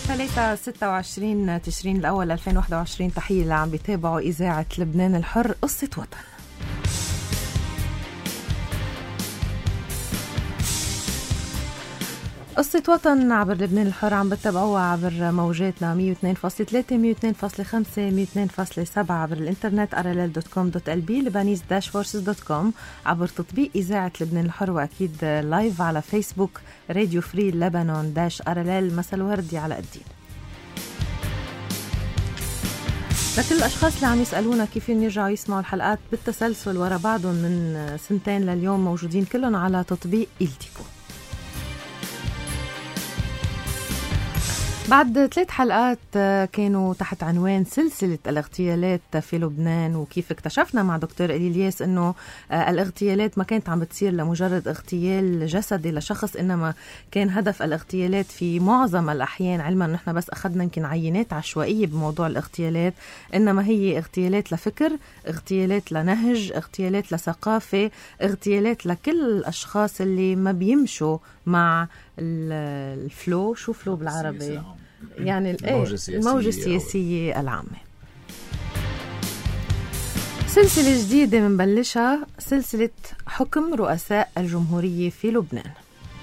26 تشرين الأول 2021. تحية اللي عم بيتابعوا إذاعة لبنان الحر. قصة وطن. قصة وطن عبر لبنان الحر عم بتابعوها عبر موجاتنا 102.3 102.5 102.7 عبر الانترنت rll.com.lb lebanese-forces.com عبر تطبيق إذاعة لبنان الحر، وأكيد لايف على فيسبوك راديو فري لبنان -RLL. مساء الوردي على الدين لكل الأشخاص اللي عم يسألونا كيف يرجعوا يسمعوا الحلقات بالتسلسل ورا بعضهم من سنتين لليوم. موجودين كلهم على تطبيق إلتيكو. بعد 3 حلقات كانوا تحت عنوان سلسلة الاغتيالات في لبنان، وكيف اكتشفنا مع دكتور إلياس أنه الاغتيالات ما كانت عم بتصير لمجرد اغتيال جسدي لشخص، إنما كان هدف الاغتيالات في معظم الأحيان، علما نحن بس أخذنا يمكن عينات عشوائية بموضوع الاغتيالات، إنما هي اغتيالات لفكر، اغتيالات لنهج، اغتيالات لثقافة، اغتيالات لكل الأشخاص اللي المشوا مع الفلو. شو فلو بالعربي؟ يعني الموجة السياسية العامة. سلسلة جديدة منبلشها، سلسلة حكم رؤساء الجمهورية في لبنان.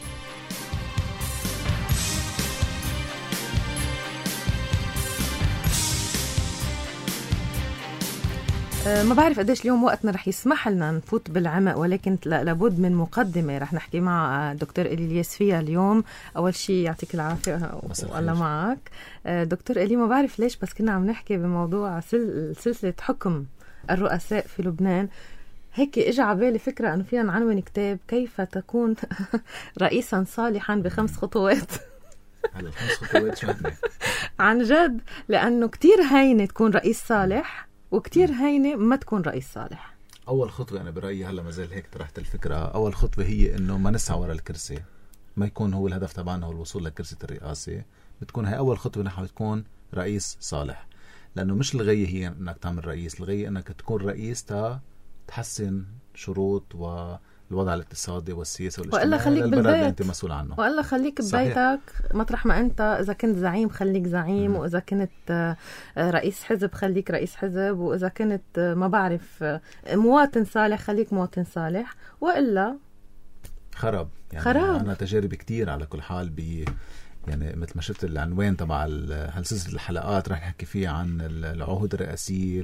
ما بعرف قديش اليوم وقتنا رح يسمح لنا نفوت بالعمق، ولكن لابد من مقدمة رح نحكي مع دكتور إلياس فيها اليوم. أول شيء يعطيك العافية والله معك دكتور إلي. ما بعرف ليش بس كنا عم نحكي بموضوع سلسلة حكم الرؤساء في لبنان، هيك اجى على بالي فكرة أنه فينا نعنون كتاب كيف تكون رئيسا صالحا ب5 خطوات. هلا 5 خطوات شو عن جد، لأنه كتير هينة تكون رئيس صالح وكتير هينة ما تكون رئيس صالح. أول خطوة أنا برأيي هلا ما زال هيك طرحت الفكرة، أول خطوة هي إنه ما نسعى وراء الكرسي، ما يكون هو الهدف تبعنا هو الوصول لكرسي الرئاسة. بتكون هاي أول خطوة نحو تكون رئيس صالح، لأنه مش الغاية هي إنك تعمل رئيس، الغاية إنك تكون رئيس تحسن شروط والوضع الاقتصادي والسياسي والاجتماعي للبلد اللي انت مسؤول عنه. وإلا خليك ببيتك مطرح ما انت، اذا كنت زعيم خليك زعيم، واذا كنت رئيس حزب خليك رئيس حزب، واذا كنت ما بعرف مواطن صالح خليك مواطن صالح، وإلا خراب. يعني خراب. انا تجارب كتير على كل حال يعني مثل ما شفت العنوان تبع هالسلسلة الحلقات رح نحكي فيها عن العهود الرئاسية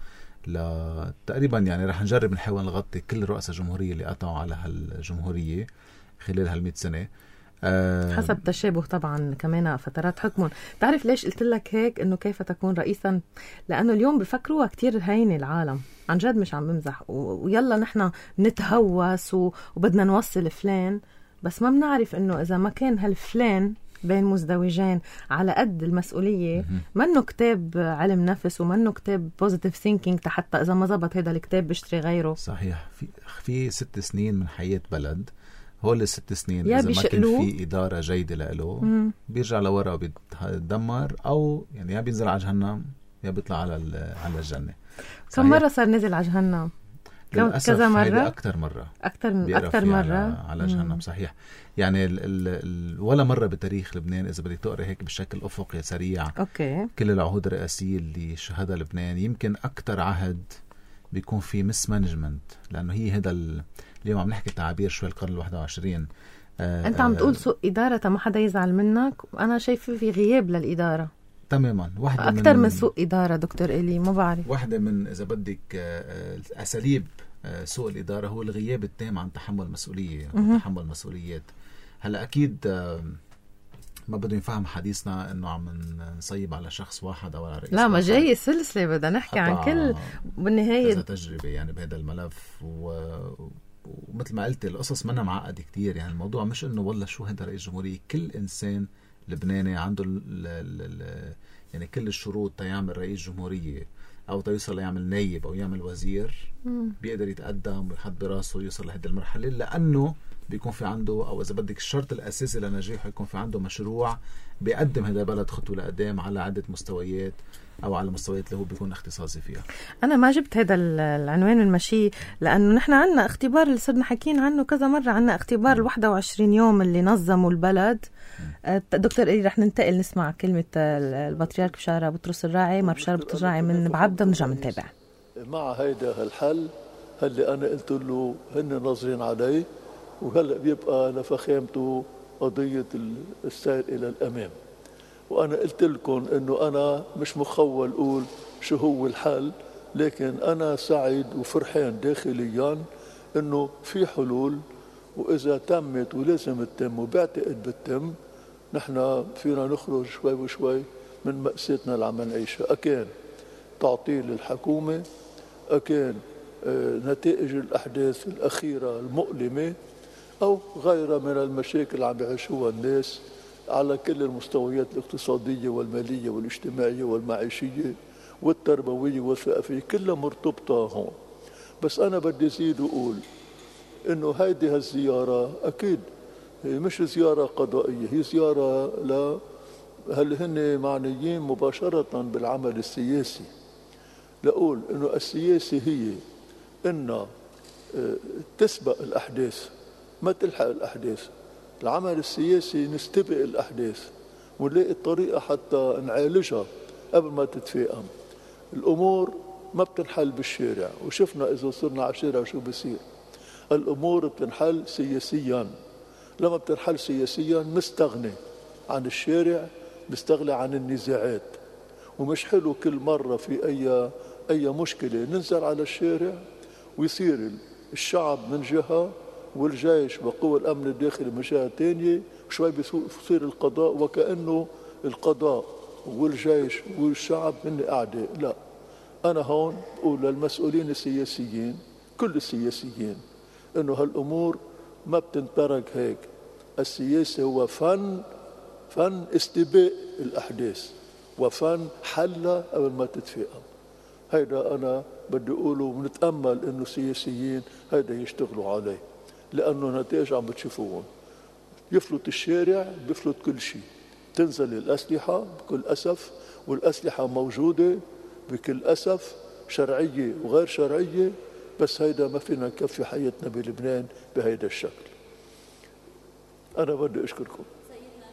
تقريبا، يعني رح نجرب نحاول نغطي كل رؤساء الجمهورية اللي قطعوا على هالجمهورية خلال هال100 سنة حسب تشابه طبعا كمان فترات حكمهم. تعرف ليش قلت لك هيك انه كيف تكون رئيسا؟ لانه اليوم بفكروها كتير هينة العالم، عن جد مش عم بمزح، ويلا نحن نتهوس وبدنا نوصل فلان، بس ما بنعرف انه اذا ما كان هالفلان بين مزدوجين على قد المسؤولية، منه كتاب علم نفس ومنه كتاب positive thinking، حتى إذا ما زبط هذا الكتاب بشتري غيره. صحيح. في 6 سنين من حياة بلد، هول 6 سنين إذا ما كان في إدارة جيدة له بيرجع لورا وبيتدمر، أو يعني يا بينزل على جهنم يا بيطلع على الجنة. كم مرة صار نزل على جهنم؟ كذا مرة؟ أكتر مرة. أكتر مرة على جهنم. صحيح. يعني ولا مرة بتاريخ لبنان إذا بدي تقرأ هيك بشكل أفقي سريع أوكي. كل العهود الرئاسية اللي شهدها لبنان، يمكن أكتر عهد بيكون في مس مانجمنت، لأنه هي هذا اليوم عم نحكي تعابير شوي القرن 21. أنت عم تقول سوء إدارة ما حدا يزعل منك، وأنا شايفة في غياب للإدارة تماما. واحدة أكتر من سوء إدارة دكتور إلي، ما بعرف. واحدة من إذا بدك أساليب سوء الإدارة هو الغياب التام عن تحمل مسؤولية وتحمل مسؤوليات. هلا أكيد ما بده ينفهم حديثنا إنه عم نصيب على شخص واحد أو على رئيس. لا، ما جاي سلسلة بدنا نحكي عن كل بالنهاية كذا تجربة يعني بهذا الملف. ومثل ما قلت القصص منا معقدة كتير. يعني الموضوع مش إنه والله شو هذا رئيس جمهورية، كل إنسان لبناني عنده يعني كل الشروط تيعمل رئيس جمهورية أو تيوصل يعمل نايب أو يعمل وزير، بيقدر يتقدم ويحط براسه ويوصل لهذه المرحلة، لأنه بيكون في عنده، أو إذا بدك الشرط الأساسي لنجاحه يكون في عنده مشروع بيقدم هذا البلد خطوة لقدام على عدة مستويات أو على مستويات اللي هو بيكون اختصاصي فيها. أنا ما جبت هذا العنوان المشي لأنه نحن عنا اختبار اللي صرنا حكين عنه كذا مرة، عنا اختبار 21 يوم اللي نظموا البلد دكتور إلي رح ننتقل نسمع كلمة البطريرك بشارة بطرس الراعي، مار بشارة بطرس الراعي من بعبدة ونرجع نتابع. مع هيدا الحل اللي أنا قلت له هن ناظرين عليه، وهلأ بيبقى لفخامته قضية السير إلى الأمام. وأنا قلت لكم إنه أنا مش مخول أقول شو هو الحل، لكن أنا سعيد وفرحان داخليا إنه في حلول، وإذا تمت ولازم تتم وبعتقد بتتم، نحن فينا نخرج شوي وشوي من مأساتنا اللي عم نعيشها. أكان تعطيل الحكومة، أكان نتائج الأحداث الأخيرة المؤلمة، أو غيرها من المشاكل اللي عم يعيشوها الناس على كل المستويات الاقتصادية والمالية والاجتماعية والمعيشية والتربوية والثقافية، كلها مرتبطة هون. بس أنا بدي زيد وأقول إنه هيدي هالزيارة أكيد هي مش زيارة قضائية، هي زيارة هل هن معنيين مباشرة بالعمل السياسي. لأقول إنه السياسي هي إنه تسبق الأحداث ما تلحق الأحداث. العمل السياسي نستبق الأحداث ونلاقي الطريقة حتى نعالجها قبل ما تتفاقم. الأمور ما بتنحل بالشارع، وشفنا إذا صرنا على الشارع شو بصير. الأمور بتنحل سياسيا. لما بتنحل سياسيا نستغني عن الشارع، نستغني عن النزاعات. ومش حلو كل مرة في أي مشكلة ننزل على الشارع ويصير الشعب من جهة والجيش وقوى الأمن الداخلي من جهة تانية، وشوي بيصير القضاء وكأنه القضاء والجيش والشعب من أعداء. لا، أنا هون بقول للمسؤولين السياسيين كل السياسيين إنه هالأمور ما بتنترك هيك. السياسة هو فن استباق الأحداث وفن حلها قبل ما تتفاقم. هيدا أنا بدي أقوله، ونتأمل إنه السياسيين هيدا يشتغلوا عليه، لأنه نتائج عم بتشوفوهم. يفلت الشارع بيفلت كل شيء، تنزل الأسلحة بكل أسف، والأسلحة موجودة بكل أسف، شرعية وغير شرعية. بس هيدا ما فينا نكفي حياتنا بلبنان بهيدا الشكل. أنا بدي أشكركم. سيدنا،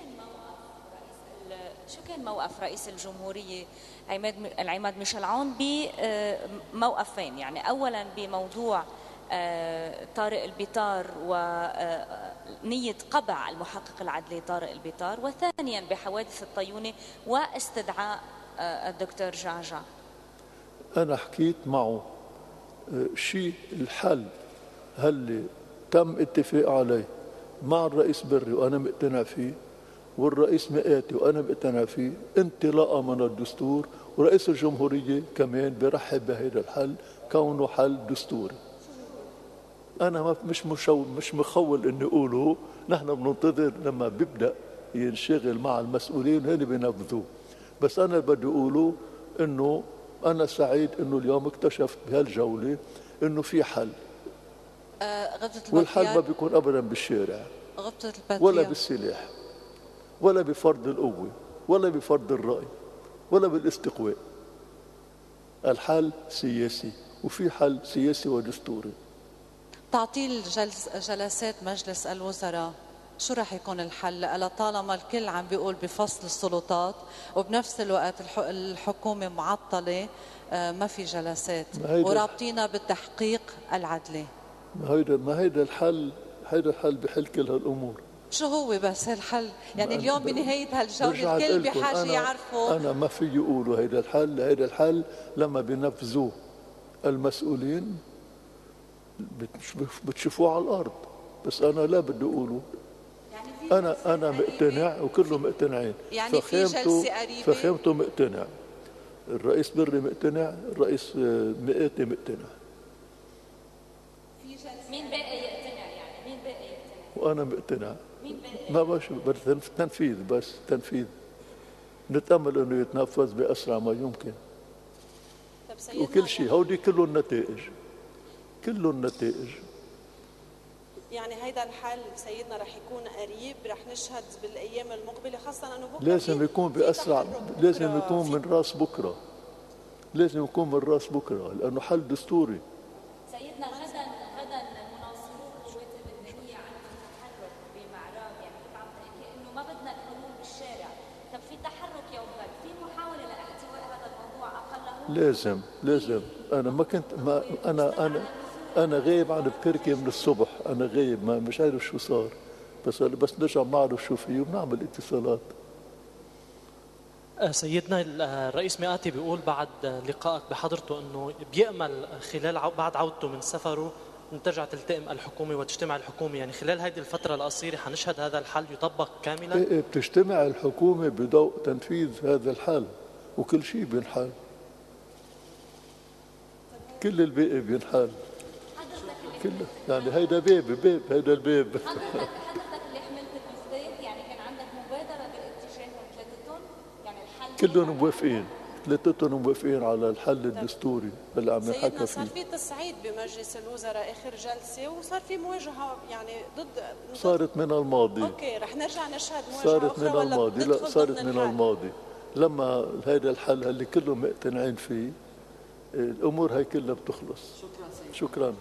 شو كان موقف رئيس الجمهورية العماد ميشيل عون بموقفين؟ يعني أولا بموضوع طارق البيطار ونية قبع المحقق العدلي طارق البيطار، وثانيا بحوادث الطيونة واستدعاء الدكتور جعجع. أنا حكيت معه شيء الحل هل تم اتفاق عليه مع الرئيس بري وأنا مقتنع فيه، والرئيس مئاتي وأنا مقتنع فيه، انطلاقا من الدستور، ورئيس الجمهورية كمان برحب بهذا الحل كونه حل دستوري. أنا مش مخول إني أقوله، نحن بننتظر لما بيبدأ ينشغل مع المسؤولين هن بينفذوه. بس أنا بدي أقوله إنه أنا سعيد إنه اليوم اكتشفت بهالجولة إنه في حل. والحل ما بيكون أبدا بالشارع ولا بالسلاح ولا بفرض القوة ولا بفرض الرأي ولا بالاستقواء. الحل سياسي، وفي حل سياسي ودستوري. تعطيل جلسات مجلس الوزراء شو رح يكون الحل؟ لطالما الكل عم بيقول بفصل السلطات وبنفس الوقت الحكومة معطلة، ما في جلسات ورابطينا بالتحقيق العدلي. ما هيدا الحل، هيدا الحل بحل كل هالأمور. شو هو بس هالحل؟ يعني اليوم بنهاية هالجولة الكل بحاجة يعرفوا. أنا ما في يقولوا هيدا الحل. هيدا الحل لما بينفذوه المسؤولين بتشوفوه على الأرض. بس أنا لا بدي أقوله. يعني أنا مقتنع وكله مقتنعين. يعني في جلسة قريبة. فخامته مقتنع، الرئيس بري مقتنع، الرئيس مئاتي مقتنع. مين باقي يقتنع؟ يعني مين باقي يقتنع؟ وأنا مقتنع. مين باقي؟ ما بشوف تنفيذ، بس تنفيذ. نتأمل إنه يتنفذ بأسرع ما يمكن. وكل شيء هودي كله النتائج، كله النتائج. يعني هيدا الحل سيدنا رح يكون قريب، رح نشهد بالايام المقبله، خاصه انه بكره لازم يكون باسرع، لازم يكون من راس بكره، لازم يكون من راس بكره، لانه حل دستوري. سيدنا غدا مناصرو القوات اللبنانيه عندهم تحرك بمعراب، يعني كنت عم تحكي انه ما بدنا لازم انا ما كنت ما انا غايب عن تركيا من الصبح، انا غايب ما مش عارف شو صار، بس نرجع نعرف شو فيه ونعمل اتصالات. سيدنا الرئيس مئاتي بيقول بعد لقائك بحضرته انه بيأمل خلال بعد عودته من سفره ان ترجع تلتئم الحكومه وتجتمع الحكومه، يعني خلال هذه الفتره القصيره حنشهد هذا الحل يطبق كاملا؟ بتجتمع الحكومه بضوء تنفيذ هذا الحل وكل شيء بينحل، كل الباقي بينحل كله، يعني هيدا باب هيدا الباب. حضرتك اللي حملت البيزدات يعني كان عندك مبادره باتجاههم ثلاثتهم، يعني الحل كلهم موافقين، ثلاثتهم موافقين على الحل الدستوري اللي عم نحكى فيه. صار في تصعيد بمجلس الوزراء اخر جلسه وصار في مواجهه يعني ضد صارت من الماضي. اوكي رح نرجع نشهد مواجهه صارت أخرى من ولا الماضي، لا صارت من الماضي. لما هذا الحل اللي كلهم مقتنعين فيه الامور هي كلها بتخلص. شكرا.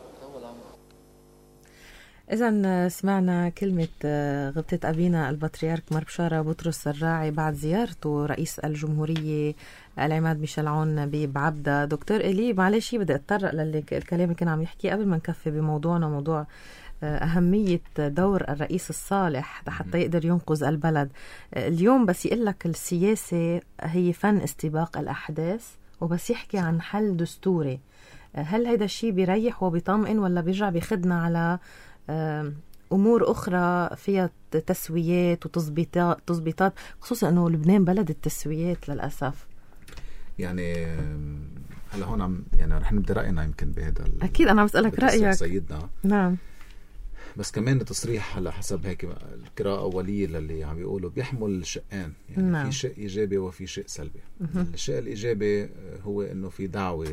إذا سمعنا كلمة غبطة أبينا البطريرك مار بشارة بطرس الراعي بعد زيارته رئيس الجمهورية العماد ميشيل عون بعبدة. دكتور إلي معلش بدي أتطرق للكلام اللي كنا عم يحكي قبل ما نكفي بموضوعنا، موضوع أهمية دور الرئيس الصالح حتى يقدر ينقذ البلد. اليوم بس يقلك السياسة هي فن استباق الأحداث وبس يحكي عن حل دستوري، هل هيدا الشيء بيريح وبيطمئن ولا بيرجع بيخدنا على أمور أخرى فيها تسويات وتظبيطات، خصوصا أنه لبنان بلد التسويات للأسف؟ يعني هلا هون عم يعني رح نبدأ رأينا يمكن بهذا. أكيد أنا بسألك رأيك سيدنا. نعم. بس كمان التصريح على حسب هيك القراءة أولية اللي عم بيقولوا بيحمل شقين، يعني نعم. في شيء إيجابي وفي شيء سلبي. الشيء الإيجابي هو إنه في دعوة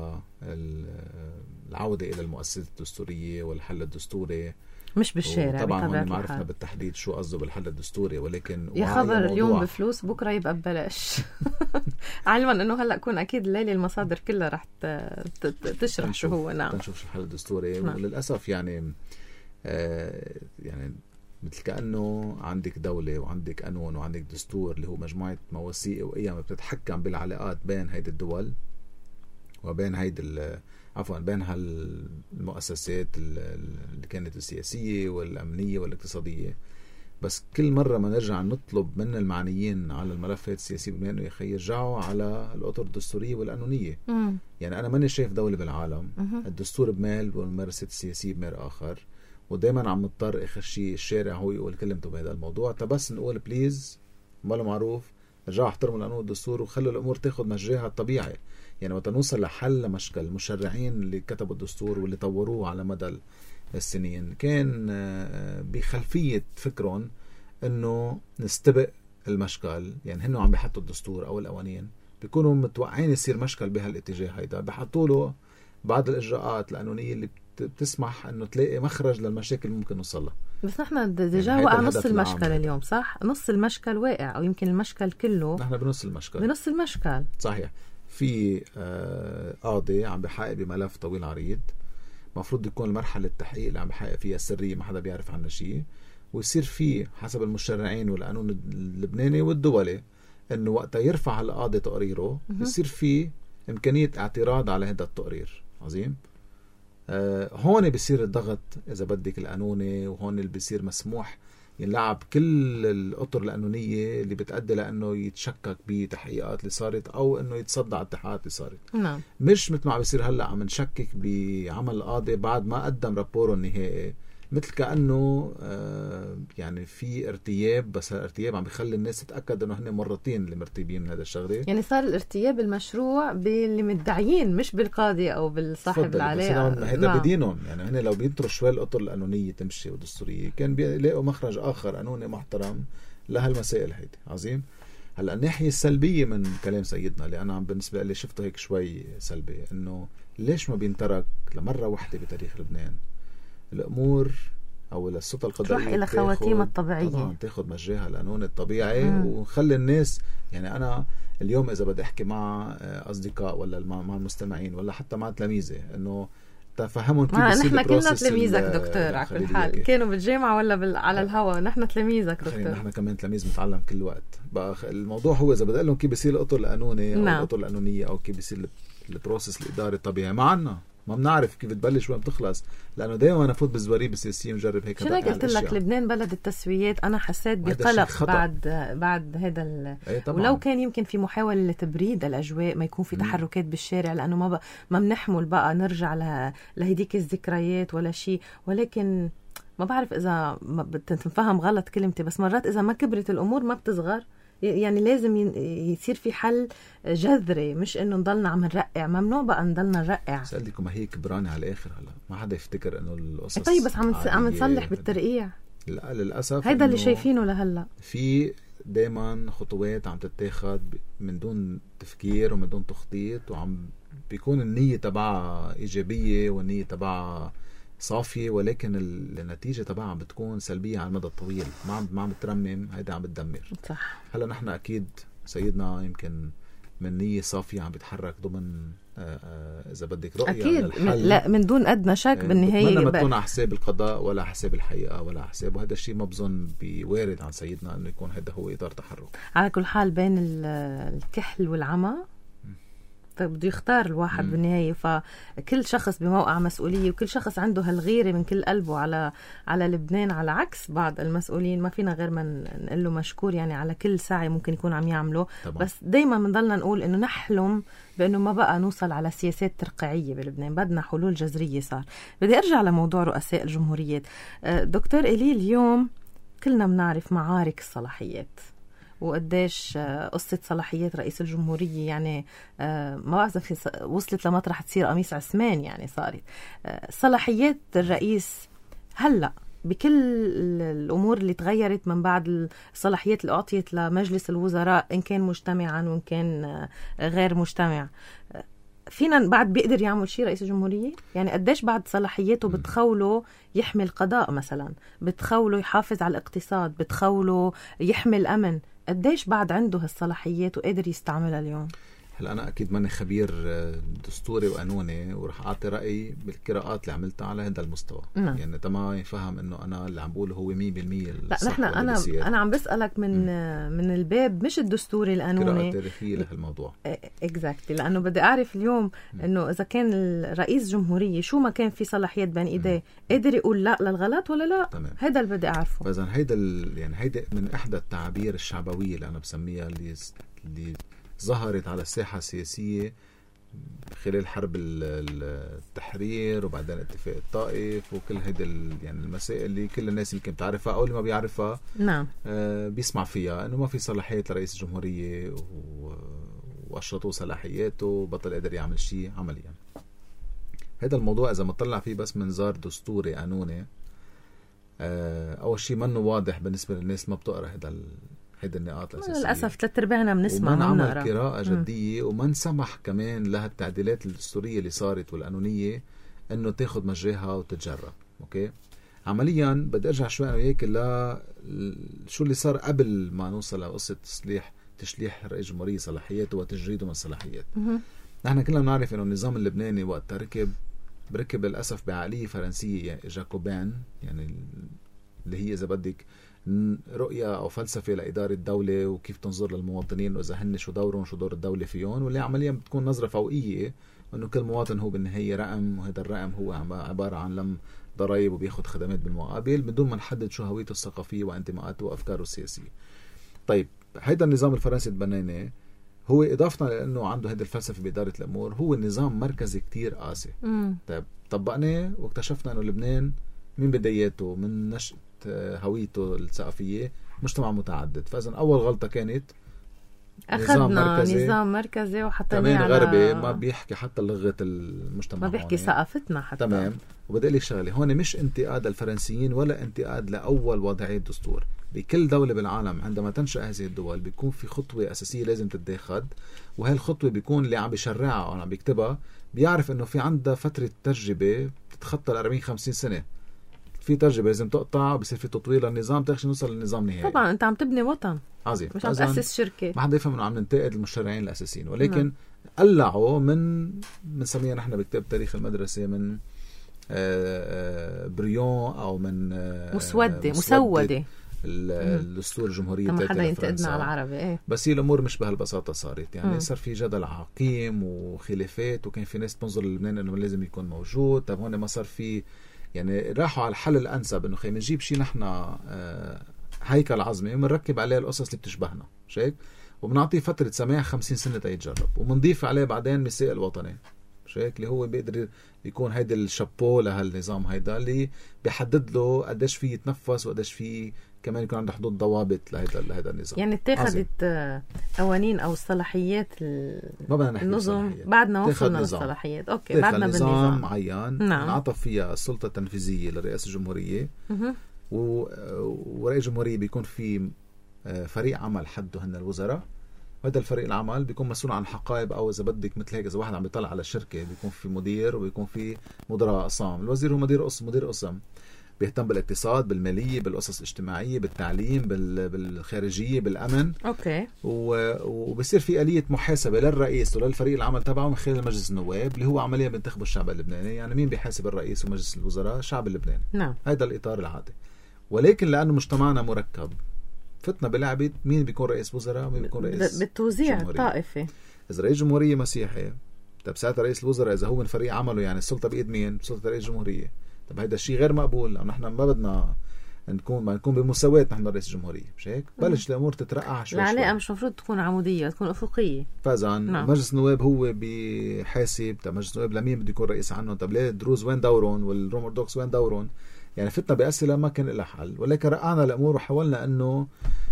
للعودة إلى المؤسسات الدستورية والحل الدستوري، مش بالشارع. طبعا هون ما عرفنا بالتحديد شو قصده بالحل الدستوري، ولكن يا خبر اليوم بفلوس بكره يبقى ببلاش. علما انه هلا كون اكيد الليله المصادر كلها رح تشرح شو هو. نعم نشوف شو الحل الدستوري. وللاسف يعني يعني مثل كأنه عندك دولة وعندك قانون وعندك دستور اللي هو مجموعة مواثيق وقيم بتتحكم بالعلاقات بين هيدي الدول وبين بين هالمؤسسات اللي كانت السياسية والأمنية والاقتصادية. بس كل مرة ما نرجع نطلب من المعنيين على الملفات السياسية بأنه يرجعوا على الأطر الدستورية والقانونية. يعني أنا ماني شايف دولة بالعالم الدستور بمال والممارسات السياسية بمال آخر، ودايما عم نضطر آخر شيء الشارع هو يقول كلمته بهذا الموضوع. بس نقول بليز ماله معروف رجعوا احترموا القانون والدستور وخلوا الأمور تاخد مجراها الطبيعي. يعني وقت نوصل لحل مشكل المشرعين اللي كتبوا الدستور واللي طوروه على مدى السنين كان بخلفية فكرهم انه نستبق المشكل. يعني هنو عم بيحطوا الدستور او القوانين بيكونوا متوقعين يصير مشكل بهالاتجاه، هيدا بيحطوا له بعض الاجراءات القانونيه اللي بتسمح انه تلاقي مخرج للمشاكل ممكن نوصلها. بس نحن ديجا يعني وقع نص المشكل اليوم، صح؟ نص المشكل واقع او يمكن المشكل كله. نحن بنص المشكل صحيح. في قاضي عم بحقق بملف طويل عريض، مفروض يكون المرحلة التحقيق اللي عم بحقق فيها سرية ما حدا بيعرف عنها شيء، ويصير فيه حسب المشرعين والقانون اللبناني والدولي انه وقت يرفع القاضي تقريره يصير فيه امكانية اعتراض على هذا التقرير. عظيم. هون بيصير الضغط اذا بدك القانوني، وهون اللي بيصير مسموح ينلعب كل الأطر القانونية اللي بتأدي لأنه يتشكك بتحقيقات اللي صارت أو أنه يتصدى على التحقيقات اللي صارت. نعم. مش مثل ما بيصير هلأ عم نشكك بعمل القاضي بعد ما قدم رابوره النهائي، مثل كأنه يعني في ارتياب، بس الارتياب عم بيخلي الناس تتأكد أنه هن مرتين اللي مرتبين من هذا الشغلة. يعني صار الارتياب المشروع باللي مدعيين مش بالقاضي أو بالصاحب العلاقة. هذا بدينهم. يعني هن لو بينطروا شوي الأطر القانونية تمشي والدستورية كان بيلاقوا مخرج آخر قانوني محترم لهالمسائل هيدي. عظيم. هلا الناحية السلبية من كلام سيدنا اللي أنا بالنسبة لي شفته هيك شوي سلبي، إنه ليش ما بينترك لمرة واحدة بتاريخ لبنان الأمور أو السلطة القضائية تروح إلى خواتيم الطبيعية، طبعا تاخد مجراها القانون الطبيعي ونخلي الناس. يعني أنا اليوم إذا بدي أحكي مع أصدقاء ولا مع المستمعين ولا حتى مع تلاميذي إنه تفهمون كيف بيصير نحن كلنا تلاميذك دكتور على كل حال، كانوا بالجامعة ولا على الهوا، نحن تلاميذك دكتور. نحن كمان تلاميذ بنتعلم كل وقت. بقى الموضوع هو اذا بدي لهم كيف بيصير الاطر القانوني او نعم. الاطر القانونيه او كيف بيصير البروسيس الاداري الطبيعي ما عنا، ما بنعرف كيف تبلش وين بتخلص، لانه دائما نفوت بالزواريب السياسيه ونجرب هيك. شو هيك قلت لك لبنان بلد التسويات، انا حسيت بقلق بعد هذا ولو كان يمكن في محاوله لتبريد الاجواء، ما يكون في تحركات بالشارع، لانه ما بنحمل بقى نرجع لهديك الذكريات ولا شيء. ولكن ما بعرف اذا بتنفهم غلط كلمتي، بس مرات اذا ما كبرت الامور ما بتصغر. يعني لازم يصير في حل جذري، مش انه نضلنا عم نرقع. ممنوع بقى نضلنا نرقع. سألتكم ما هي كبرانة على الاخر هلا، ما حدا يفتكر انه القصص طيب بس عم نصلح بالترقيع. لا للاسف هيدا اللي شايفينه لهلا. في دايما خطوات عم تتاخد من دون تفكير ومن دون تخطيط، وعم بيكون النية تبعها ايجابية والنية تبعها صافية، ولكن النتيجة تبعها بتكون سلبية على المدى الطويل. ما عم بترمم، هيدا عم بتدمر. صح. هلا نحن اكيد سيدنا يمكن من نية صافية عم بيتحرك ضمن اذا بدك رؤية اكيد لا من دون ادنى شك بالنهاية ما تكون على حساب القضاء ولا حساب الحقيقة ولا حساب، وهذا الشيء ما بظن بوارد عن سيدنا انه يكون هذا هو اطار تحرك. على كل حال بين الكحل والعمى بده يختار الواحد بالنهاية. فكل شخص بموقع مسؤولية، وكل شخص عنده هالغيرة من كل قلبه على لبنان، على عكس بعض المسؤولين. ما فينا غير ما نقول له مشكور يعني على كل ساعة ممكن يكون عم يعمله طبعا. بس دايما بنضلنا نقول انه نحلم بانه ما بقى نوصل على سياسات ترقيعية بلبنان، بدنا حلول جذرية. صار بدي ارجع لموضوع رؤساء الجمهوريات. دكتور إلي، اليوم كلنا بنعرف معارك الصلاحيات وقديش قصة صلاحيات رئيس الجمهورية يعني ما بعرف وصلت لمطرح تصير قميص عثمان. يعني صارت صلاحيات الرئيس هلأ بكل الأمور اللي تغيرت من بعد الصلاحيات اللي أعطيت لمجلس الوزراء، إن كان مجتمعا وإن كان غير مجتمع. فينا بعد بيقدر يعمل شيء رئيس الجمهورية؟ يعني قديش بعد صلاحياته بتخوله يحمي القضاء مثلا، بتخوله يحافظ على الاقتصاد، بتخوله يحمي الأمن؟ قديش بعد عنده هالصلاحيات وقادر يستعملها اليوم؟ هلا أنا أكيد ماني خبير دستوري وقانوني ورح أعطي رأيي بالقراءات اللي عملتها على هذا المستوى. يعني تمام يفهم إنه أنا اللي عم بقوله هو 100% لا نحن أنا عم بسألك من الباب مش الدستوري القانوني، قراءة تاريخية لهالموضوع. exactly. لأنه بدي أعرف اليوم إنه إذا كان الرئيس جمهورية شو ما كان في صلاحيات بين إيديه قادر يقول لا للغلط ولا لا. هذا اللي بدي أعرفه. فإذا هيدا من إحدى التعابير الشعبوية اللي أنا بسميها اللي ظهرت على الساحة السياسية خلال حرب التحرير وبعدين اتفاق الطائف وكل هيدا يعني المسائل اللي كل الناس يمكن بتعرفها أو اللي ما بيعرفها نعم بيسمع فيها إنه ما في صلاحيات لرئيس الجمهورية وأشرطوا صلاحياته وبطل قادر يعمل شيء عمليا. هذا الموضوع إذا مطلع فيه بس منظار دستوري قانوني، أول شيء منه واضح بالنسبة للناس ما بتقرأ هيدا النقاط الأساسية. للأسف 3 أرباعنا بنسمع وما نعمل قراءة جدية وما نسمح كمان لها التعديلات الدستورية اللي صارت والقانونية إنه تاخد مجراها وتتجرب. أوكي عمليا بدي أرجع شوي أنا وياك شو اللي صار قبل ما نوصل لقصة تشليح رئيس الجمهورية صلاحياته وتجريده من الصلاحيات. نحن كلنا بنعرف إنه النظام اللبناني وقت بركب للأسف بعقلية فرنسية جاكوبان، يعني اللي هي إذا بدك رؤية أو فلسفة لإدارة الدولة وكيف تنظر للمواطنين وإذا هن شو دورهم شو دور الدولة فيهم، واللي عمليا بتكون نظرة فوقية إنه كل مواطن هو بالنهاية رقم، وهذا الرقم هو عبارة عن لم ضرائب وبياخد خدمات بالمقابل بدون ما نحدد شو هويته الثقافية وانتماءاته وأفكاره السياسية. طيب هيدا النظام الفرنسي البناني هو إضافة لأنه عنده هذه الفلسفة بإدارة الأمور هو نظام مركزي كتير قاسي. طيب طبقناه واكتشفنا إنه لبنان من بداياته من نشأة هويته الثقافية مجتمع متعدد. فإذا أول غلطة كانت أخذنا نظام مركزي وحطيناه على غربي ما بيحكي حتى لغة المجتمع، ما بيحكي ثقافتنا حتى. تمام. وبدأ لي شغلة هون مش انتقاد الفرنسيين ولا انتقاد لأول وضعية دستور. بكل دولة بالعالم عندما تنشأ هذه الدول بيكون في خطوة أساسية لازم تتاخد، وهي الخطوة بيكون اللي عم بيشرعها أو عم بيكتبها بيعرف إنه في عندها فترة تجربة تتخطى 40-50 سنة. في تجربة لازم تقطع وبصير في تطوير للنظام تخشي نوصل للنظام نهائي. طبعا انت عم تبني وطن عظيم، مش عم تأسس شركة. ما حدا يفهم انه عم ننتقد المشرعين الأساسيين، ولكن قلعوا من سميها نحن بكتاب تاريخ المدرسة من بريون او من مسودة الدستور الجمهورية. ما حدا ينتقدنا على العربي. ايه بس هي الامور مش بهالبساطه صارت، يعني صار في جدل عقيم وخلافات، وكان في ناس تنظر للبنان انه لازم يكون موجود. طب هون ما صار في، يعني راحوا على الحل الانسب انه خلينا نجيب شيء نحن هيكل عظمي وبنركب عليه القصص اللي بتشبهنا، مش هيك؟ وبنعطيه فتره سماح 50 سنه تيتجرب، وبنضيف عليه بعدين ميثاق الوطني، مش هيك؟ اللي هو بيقدر يكون هيدا الشابو لهالنظام هيدا اللي بيحدد له قديش فيه يتنفس وقديش فيه كمان يكون عنده حدود ضوابط لهيدا النظام. يعني اتخذت قوانين او صلاحيات ما بدنا نحكي النظم بعدنا وصلنا للصلاحيات. اوكي بعدنا بالنظام معين. نعم. انعطف فيها السلطه التنفيذيه لرئاسه الجمهوريه، ورئيس الجمهوريه بيكون في فريق عمل حده هن الوزراء. وهذا الفريق العمل بيكون مسؤول عن حقائب، او اذا بدك مثل هيك، اذا واحد عم بيطلع على الشركه بيكون في مدير وبيكون في مدراء اقسام. الوزير هو مدير قسم بيهتم بالاقتصاد، بالماليه، بالقصص الاجتماعيه، بالتعليم، بالخارجيه، بالامن. اوكي. وبصير في آلية محاسبه للرئيس وللفريق العمل تبعه من خلال مجلس النواب، اللي هو عمليا بينتخبه الشعب اللبناني. يعني مين بيحاسب الرئيس ومجلس الوزراء؟ الشعب اللبناني. نعم. هذا الاطار العادي. ولكن لانه مجتمعنا مركب، فتنا بلعبه مين بيكون رئيس وزراء ومين بيكون رئيس بالتوزيع الطائفي. اذا رئيس جمهوريه مسيحي، طب ساعتها رئيس الوزراء اذا هو من فريق عمله، يعني السلطه بايد مين؟ سلطه رئيس الجمهوريه. طب هذا الشيء غير مقبول، لانه نحن ما بدنا نكون بمساواة نحن رئيس الجمهورية، مش هيك؟ بلش الامور تترقع شوي. العلاقه مش مفروض تكون عموديه، تكون افقيه. فاذا مجلس النواب هو بيحاسب. طب مجلس النواب لمين بده يكون رئيس عنه؟ طب ليه الدروز وين دورهم والروم أرثوذكس وين دورهم؟ يعني فتنا بأسئلة ما كان لها حل، ولكن رقعنا الامور وحاولنا انه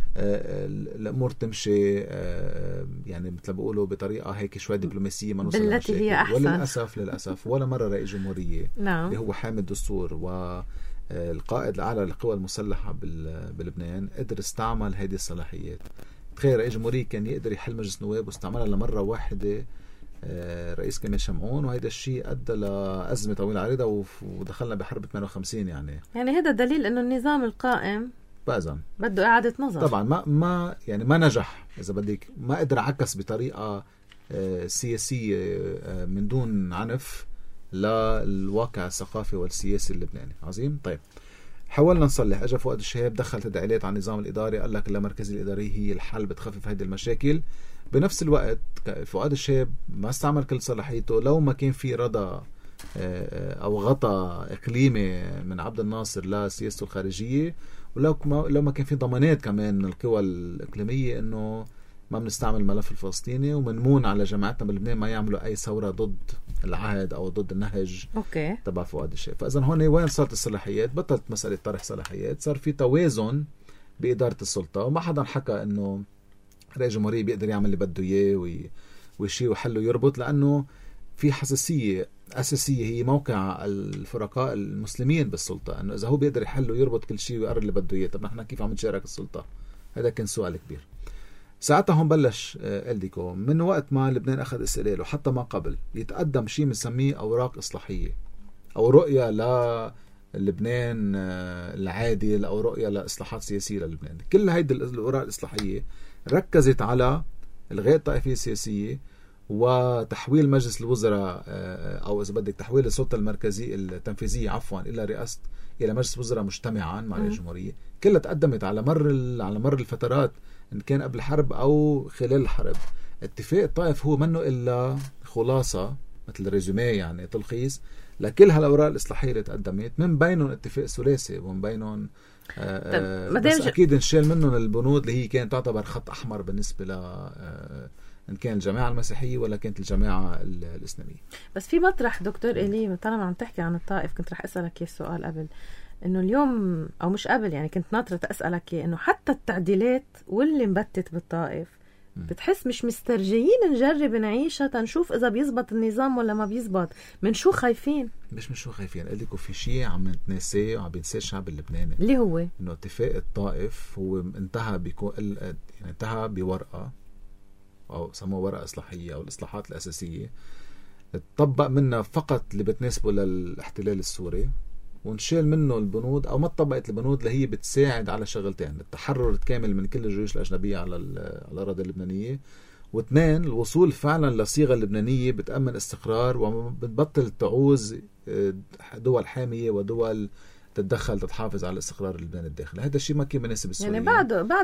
الامور تمشي يعني مثل بقولوا بطريقه هيك شوي دبلوماسيه، ما نوصل بالتي هي احسن. للاسف ولا مره رئيس جمهوريه نعم. اللي هو حامل الدستور والقائد الاعلى للقوى المسلحه بلبنان قدر استعمل هذه الصلاحيات. تخيل رئيس جمهوريه كان يقدر يحل مجلس نواب واستعملها لمره واحده رئيس كمال شمعون، وهذا الشيء ادى لازمه طويله عريضه ودخلنا بحرب 58. يعني هذا دليل انه النظام القائم بأذن بده إعادة نظر. طبعا ما نجح، إذا بدك ما قدر عكس بطريقة سياسية من دون عنف للواقع الثقافي والسياسي اللبناني. عظيم. طيب حاولنا نصلح. اجى فؤاد الشهاب دخل تداعيات على النظام الإداري، قال لك المركزية الإدارية هي الحل بتخفف هذه المشاكل. بنفس الوقت فؤاد الشهاب ما استعمل كل صلاحيته. لو ما كان في رضا أو غطاء إقليمي من عبد الناصر لسياسته الخارجية، ولو ما كان في ضمانات كمان من القوى الإقليمية إنه ما بنستعمل الملف الفلسطيني ومنمون على جماعتنا بلبنان ما يعملوا أي ثورة ضد العهد أو ضد النهج تبع فؤاد الشهاب. فإذا هون وين صارت الصلاحيات؟ بطلت مسألة طرح صلاحيات، صار في توازن بإدارة السلطة، وما حدا حكى إنه رئيس الجمهورية بيقدر يعمل اللي بده إياه ويشي وحله يربط، لأنه في حساسية أساسية هي موقع الفرقاء المسلمين بالسلطة، أنه إذا هو بيقدر يحل ويربط كل شيء ويقرر اللي بده إياه، طب نحن كيف عم نشارك السلطة؟ هذا كان سؤال كبير. ساعتها هم بلش إلديكو من وقت ما لبنان أخذ استقلاله حتى ما قبل يتقدم شيء بنسميه أوراق إصلاحية أو رؤية للبنان العادل أو رؤية لإصلاحات سياسية للبنان. كل هيدي الأوراق الإصلاحية ركزت على إلغاء الطائفية السياسية وتحويل مجلس الوزراء أو إذا بدك تحويل السلطة المركزية التنفيذية إلى مجلس وزراء مجتمعا مع الجمهورية. كلها تقدمت على مر الفترات إن كان قبل الحرب أو خلال الحرب. اتفاق الطائف هو منه إلا خلاصة مثل ريزوميه، يعني تلخيص لكل هالأوراق الإصلاحية اللي تقدمت، من بينهم اتفاق ثلاثي ومن بينهم بس أكيد انشال منهم البنود اللي هي كانت تعتبر خط أحمر بالنسبة إن كان الجماعة المسيحية ولا كانت الجماعة الإسلامية. بس في مطرح دكتور إلي طالما عم تحكي عن الطائف كنت رح أسألك السؤال قبل، إنه اليوم أو مش قبل يعني كنت ناطرة أسألك إنه حتى التعديلات واللي مبتت بالطائف بتحس مش مسترجيين نجرب نعيشها تنشوف إذا بيزبط النظام ولا ما بيزبط. من شو خايفين؟ مش من شو خايفين، قال لكم في شيء عم نتناساه وعم بينساه الشعب اللبناني اللي هو إنه اتفاق الطائف هو انتهى بورقة أو سموه ورقة إصلاحية أو الإصلاحات الأساسية تطبق منها فقط اللي بتناسبه للاحتلال السوري، ونشيل منه البنود أو ما تطبقت البنود اللي هي بتساعد على شغلتين: التحرر الكامل من كل الجيوش الأجنبية على الأراضي اللبنانية، واثنين الوصول فعلا لصيغة لبنانية بتأمن استقرار وبتبطل تعوز دول حامية ودول تتدخل تتحافظ على الاستقرار اللبناني الداخلي. هذا الشيء ما كان مناسب السوريين. يعني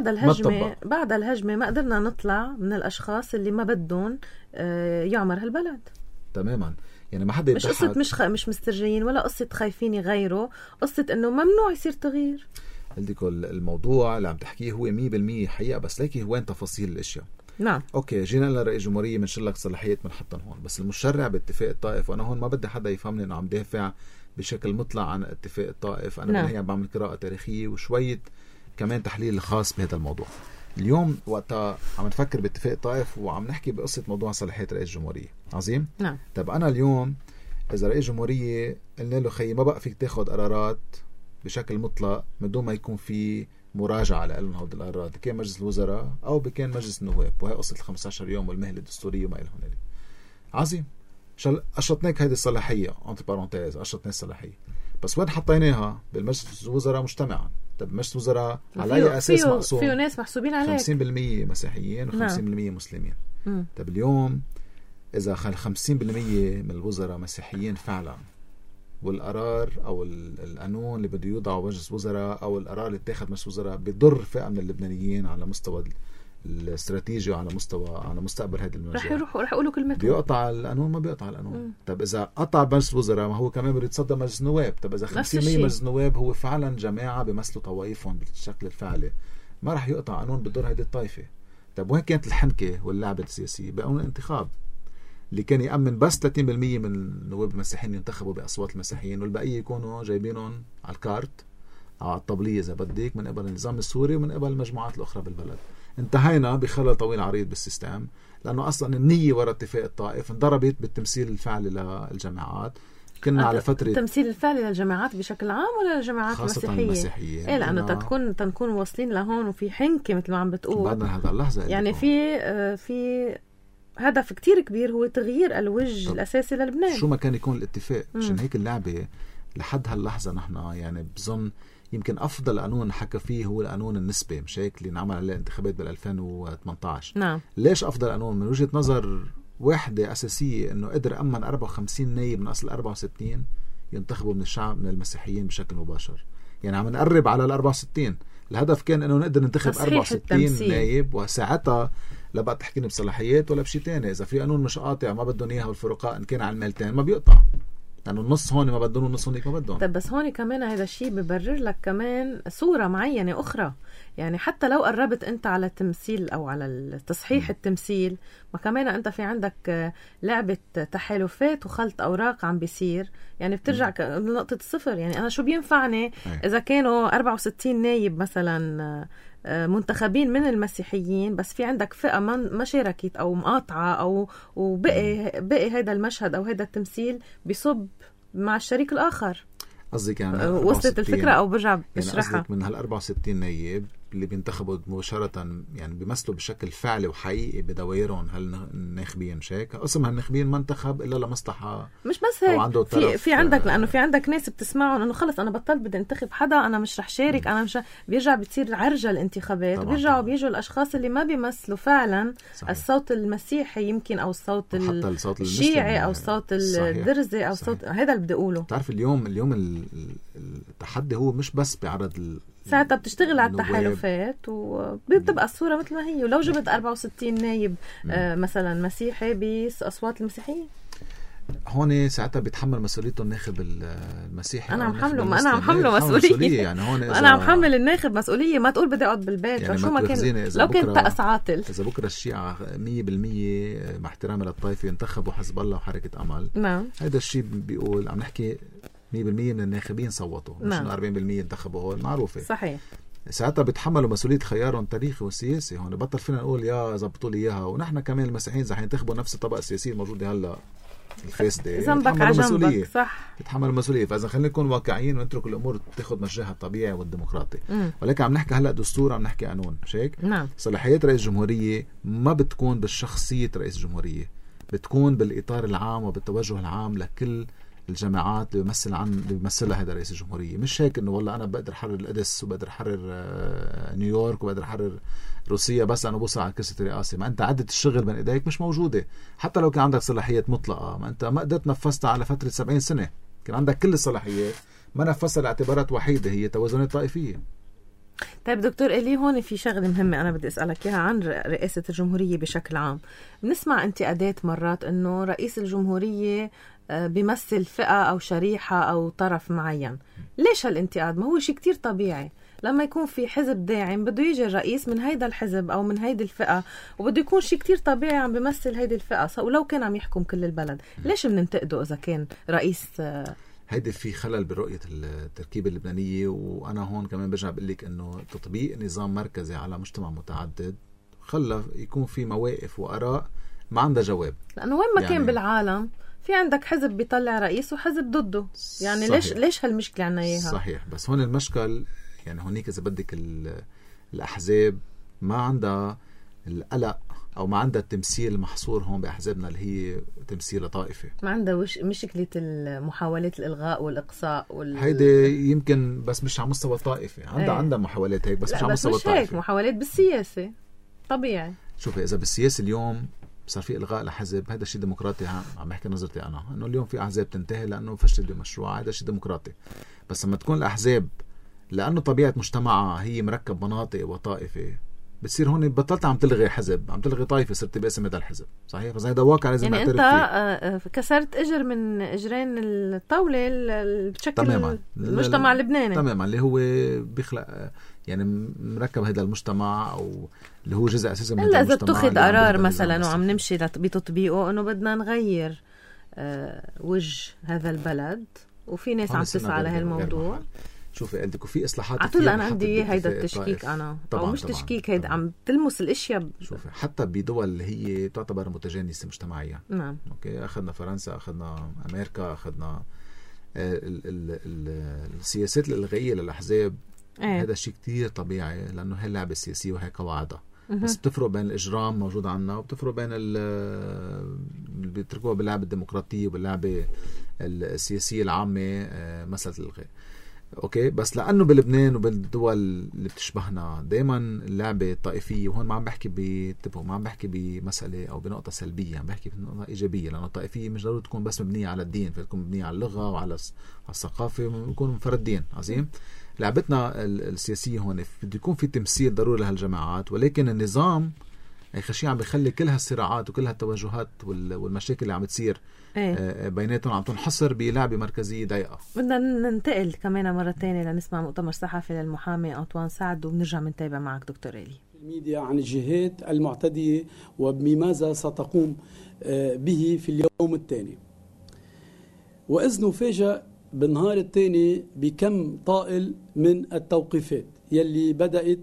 بعد الهجمة ما قدرنا نطلع من الأشخاص اللي ما بدهم يعمر هالبلد تماما. يعني ما حدا مش قصة مش مسترجيين ولا قصة خايفين يغيروا، قصة إنه ممنوع يصير تغيير. لديكو الموضوع اللي عم تحكيه هو 100% حقيقة، بس ليكي وين تفاصيل الاشياء. نعم اوكي، جينا لرئيس الجمهورية منشلك صلاحيات منحطن هون، بس المشرع باتفاق الطائف، وانا هون ما بدي حدا يفهمني انه عم دافع بشكل مطلع عن اتفاق الطائف. انا نعم. هي عم بعمل قراءة تاريخية وشوية كمان تحليل خاص بهذا الموضوع. اليوم وقتها عم نفكر باتفاق الطائف وعم نحكي بقصة موضوع صلاحيات رئيس الجمهورية. عظيم. نعم. طب انا اليوم اذا رئيس الجمهورية قلنا له خيي ما بقى فيك تاخد قرارات بشكل مطلق من دون ما يكون في مراجعة لهم هود القرارات، كان مجلس الوزراء أو بكان مجلس النواب، وهي قصة 15 يوم والمهلة الدستورية وما إلى هنالك. عظيم. أشرطناك هذه الصلاحية انت بارونتيز، أشرطنا الصلاحية، بس وين حطيناها؟ بالمجلس الوزراء مجتمعا. طب مجلس الوزراء على أي أساس مقسوم؟ فيه ناس محسوبين عليك 50% مسيحيين و50% مسلمين. طب اليوم إذا 50% من الوزراء مسيحيين فعلا، والقرار او القانون اللي بده يوضعه مجلس وزراء او القرار اللي اتاخذ مجلس وزراء بيضر فئه من اللبنانيين على مستوى الاستراتيجي وعلى مستقبل هذا المجال، رح يقولوا كلمتهم. بيقطع القانون ما بيقطع القانون. طب اذا قطع مجلس وزراء ما هو كمان بده يتصدى مجلس نواب. طب اذا 50% مجلس نواب هو فعلا جماعه بيمثلوا طوائفهم بالشكل الفعلي، ما رح يقطع قانون بضر هذه الطائفه. طب وين كانت الحنكه واللعبه السياسيه؟ بقانون الانتخاب اللي كان يأمن بس 30% من النواب المسيحيين ينتخبوا بأصوات المسيحيين، والبقية يكونوا جايبينهم على الكارت أو على الطبلية إذا بدك من قبل النظام السوري ومن قبل المجموعات الأخرى بالبلد. انتهينا بخلل طويل عريض بالسيستم، لأنه أصلا النية وراء اتفاق الطائف انضربت بالتمثيل الفعلي للجماعات. كنا على فترة التمثيل الفعلي للجماعات بشكل عام ولا للجماعات المسيحية؟ إيه، لأنه تنكون واصلين لهون وفي حنكة مثل ما عم بتقول بعدنا هذا اللحظة. يعني في هدف كتير كبير هو تغيير الوجه الأساسي للبنان. شو ما كان يكون الاتفاق. عشان هيك اللعبة لحد هاللحظة نحن يعني بظن يمكن أفضل قانون حكى فيه هو القانون النسبي، مش هيك اللي انعمل عليه انتخابات بال2018. نعم. ليش أفضل قانون؟ من وجهة نظر واحدة أساسية، إنه قدر أمن 54 نايب من أصل 64 ينتخبوا من الشعب من المسيحيين بشكل مباشر. يعني عم نقرب على 64. الهدف كان إنه نقدر ننتخب 64 نايب، وساعتها لا بقى تحكيني بصلاحيات ولا بشي تاني. إذا في قانون مش قاطع ما بدهم إياها والفرقاء إن كان على الميلتين ما بيقطع، لأنه النص هون ما بدهم والنص هونيك ما بدهم. طب بس هون كمان هذا الشيء ببرر لك كمان صورة معينة أخرى. يعني حتى لو قربت أنت على التمثيل أو على تصحيح التمثيل، ما كمان أنت في عندك لعبة تحالفات وخلط أوراق عم بيصير. يعني بترجع لنقطة الصفر. يعني أنا شو بينفعني إذا كانوا 64 نايب مثلا منتخبين من المسيحيين، بس في عندك فئة ما شاركت أو مقاطعة أو وبقي هذا المشهد أو هذا التمثيل بيصب مع الشريك الآخر. قصدك يعني وصلت الفكرة أو برجع بشرحها؟ يعني قصدك من هال 64 نايب اللي بينتخبوا مباشرة يعني بيمثلوا بشكل فعلي وحقيقي بدوائرهم هالناخبين، مش هيك؟ قسم هالناخبين ما انتخب إلا لمصلحة. مش بس هيك، في عندك لأنه في عندك ناس بتسمعهم إنه خلص أنا بطلت بدي انتخب حدا، أنا مش رح شارك، أنا مش بيرجع بتصير عرجة الانتخابات، بيجوا الأشخاص اللي ما بيمثلوا فعلا. صحيح. الصوت المسيحي يمكن أو الصوت الشيعي أو الصوت الدرزي أو الصوت هذا اللي بدي أقوله. تعرف اليوم التحدي هو مش بس بعرض ساعتها بتشتغل على التحالفات وبتبقى الصورة مثل ما هي. ولو جبت 64 نايب مثلا مسيحي بأصوات المسيحيين، هون ساعتها بيتحمل مسؤوليته الناخب المسيحي. أنا عم حمله مسؤولية. يعني هون أنا عم حمل الناخب مسؤولية. ما تقول بدي أقعد بالبيت. يعني شو ما كان لو كان طقس عاطل. إذا بكرة الشيعة 100% مع احترامي للطائفة ينتخبوا حزب الله وحركة أمل، نعم، هذا الشيء بيقول عم نحكي 100% من الناخبين صوتوا، مش 40% انتخبوا. هون معروفة. صحيح. ساعتها بيتحملوا مسؤولية خيارهم التاريخي والسياسي. هون بطل فينا نقول يا زبطوا لي إياها، ونحن كمان المسيحيين رح ينتخبوا نفس الطبقة السياسية الموجودة هلا الفيس دي. ذنبك على جنبك. صح، يتحملوا المسؤولية. فإذا خلينا نكون واقعيين ونترك الأمور تاخد مجراها الطبيعي والديمقراطي. ولكن عم نحكي هلا دستور، عم نحكي قانون، مش هيك؟ نعم. صلاحيات رئيس الجمهورية ما بتكون بالشخصية رئيس الجمهورية، بتكون بالإطار العام وبالتوجه العام لكل الجماعات اللي بيمثلها هذا رئيس الجمهورية. مش هيك انه والله انا بقدر احرر القدس وبقدر احرر نيويورك وبقدر احرر روسيا بس انا بوصل على كرسي الرئاسة. ما انت عدة الشغل بين ايديك مش موجودة. حتى لو كان عندك صلاحيات مطلقة، ما انت ما قدرت نفذتها على فترة 70 سنة. كان عندك كل الصلاحيات ما نفصل اعتبارات وحيدة، هي توازنات طائفية. طيب دكتور إلي، هون في شغله مهمه انا بدي اسالك اياها عن رئاسه الجمهوريه بشكل عام. بنسمع انتقادات مرات انه رئيس الجمهوريه بيمثل فئه او شريحه او طرف معين. ليش هالانتقاد؟ ما هو شيء كتير طبيعي لما يكون في حزب داعم بده يجي الرئيس من هيدا الحزب او من هيدي الفئه، وبده يكون شيء كتير طبيعي عم بيمثل هيدي الفئه ولو كان عم يحكم كل البلد. ليش بننتقده اذا كان رئيس؟ هيدي في خلل برؤية التركيبة اللبنانية. وأنا هون كمان برجع بقول لك إنه تطبيق نظام مركزي على مجتمع متعدد خلى يكون في مواقف وآراء ما عندها جواب. لأنه وين ما يعني كان بالعالم في عندك حزب بيطلع رئيس وحزب ضده، يعني صحيح. ليش هالمشكلة عنا إياها؟ صحيح، بس هون المشكل يعني هونيك إذا بدك الأحزاب ما عندها القلق أو ما عندها التمثيل المحصور هون بأحزابنا اللي هي تمثيل طائفة. ما عندها مشكلة محاولات الإلغاء والإقصاء هيدي يمكن بس مش على مستوى الطائفة. عندها محاولات هيك بس مش على مستوى الطائفة. مش هيك، محاولات بالسياسة طبيعي. شوفي إذا بالسياسة اليوم صار في إلغاء لحزب، هذا شيء ديمقراطي. عم بحكي نظرتي أنا إنه اليوم في أحزاب تنتهي لأنه فشلت بمشروع، هذا شيء ديمقراطي. بس لما تكون الأحزاب لأنه طبيعة مجتمعها هي مركب مناطق وطائفة، بتصير هون بطلت عم تلغي حزب، عم تلغي طائفة، صرت باسم هذا الحزب. صحيح، بس هذا واقع لازم نعترف يعني أنت كسرت إجر من إجرين الطاولة اللي بتشكل المجتمع اللبناني تماما، اللي هو بيخلق يعني مركب هذا المجتمع أو اللي هو جزء أساسي من هذا المجتمع. إذا بتاخذ قرار مثلا وعم نمشي بتطبيقه إنه بدنا نغير وجه هذا البلد، وفي ناس عم تسعى على هالموضوع. شوفي قلت لكم في اصلاحات كثير. انا عندي هيدا التشكيك انا طبعاً او مش طبعاً تشكيك، هيدا عم تلمس الاشياء. شوفي حتى بدول اللي هي تعتبر متجانسه مجتمعيا. نعم. اوكي، اخذنا فرنسا، اخذنا امريكا، اخذنا السياسات الالغائيه للاحزاب. هذا شيء كتير طبيعي لانه هي اللعبه السياسيه وهي قواعدها. بس بتفرق بين الاجرام موجود عنا وبتفرق بين اللي بيتركوها باللعبه الديمقراطيه وباللعبه السياسيه العامه، مساله الالغاء. اوكي، بس لانه بلبنان وبالدول اللي بتشبهنا دائما اللعبه الطائفيه، وهون ما عم بحكي ما عم بحكي بمساله او بنقطه سلبيه، عم بحكي بنقطه ايجابيه. لانه الطائفيه مش ضروري تكون بس مبنيه على الدين، فتكون مبنيه على اللغه وعلى الثقافه، بنكون مفردين. عظيم. لعبتنا السياسيه هون بده يكون في تمثيل ضروري لهالجماعات، ولكن النظام اخر شيء عم بيخلي كل هالصراعات وكل هالتوجهات والمشاكل اللي عم تصير بيناتهم عم تنحصر بلعبة مركزية ضيقة. بدنا ننتقل كمان مرة تانية لنسمع مؤتمر صحفي للمحامي أنطوان سعد، ونرجع منتابع معك دكتور إلي. الميديا عن الجهات المعتدية وبماذا ستقوم به في اليوم الثاني، وإذ نفاجأ بالنهار الثاني بكم طائل من التوقيفات يلي بدأت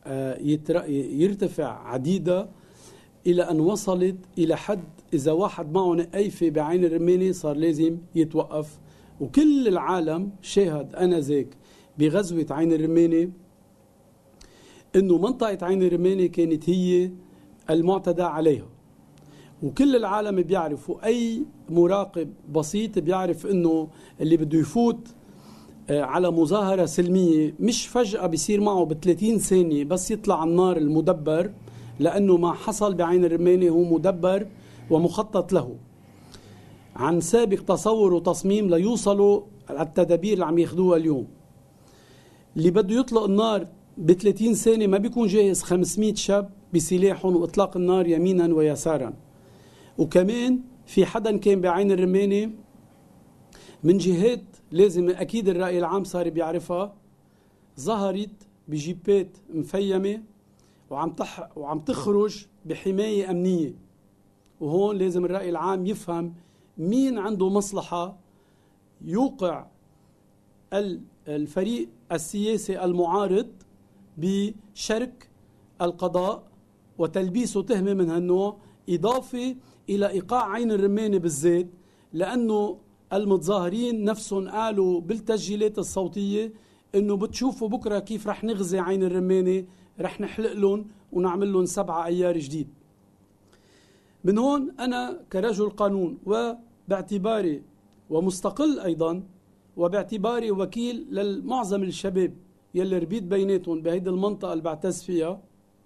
يرتفع عديدة إلى أن وصلت إلى حد إذا واحد معه نقايفة بعين الرماني صار لازم يتوقف. وكل العالم شاهد آنذاك بغزوة عين الرماني إنه منطقة عين الرماني كانت هي المعتدى عليها، وكل العالم بيعرفوا، أي مراقب بسيط بيعرف إنه اللي بده يفوت على مظاهرة سلمية مش فجأة بيصير معه ب30 ثانية بس يطلع النار المدبر، لأنه ما حصل بعين الرماني هو مدبر ومخطط له عن سابق تصور وتصميم ليوصلوا التدابير اللي عم ياخدوها اليوم. اللي بده يطلق النار ب30 ثانية ما بيكون جاهز 500 شاب بسلاحهم وإطلاق النار يمينا ويسارا. وكمان في حدا كان بعين الرماني من جهات لازم أكيد الرأي العام صار بيعرفها، ظهرت بجيبات مفيمة وعم تخرج بحماية أمنية. وهون لازم الرأي العام يفهم مين عنده مصلحة يوقع الفريق السياسي المعارض بشرك القضاء وتلبيسه تهمة من هالنوع، إضافة إلى إيقاع عين الرماني بالذات، لأنه المتظاهرين نفسهم قالوا بالتسجيلات الصوتية إنه بتشوفوا بكرة كيف رح نغزي عين الرماني، رح نحلق لهم ونعمل لهم 7 أيار جديد. من هون أنا كرجل قانون وباعتباري ومستقل أيضا وباعتباري وكيل للمعظم الشباب يلي ربيت بيناتهم بهيدي المنطقة اللي بعتز فيها،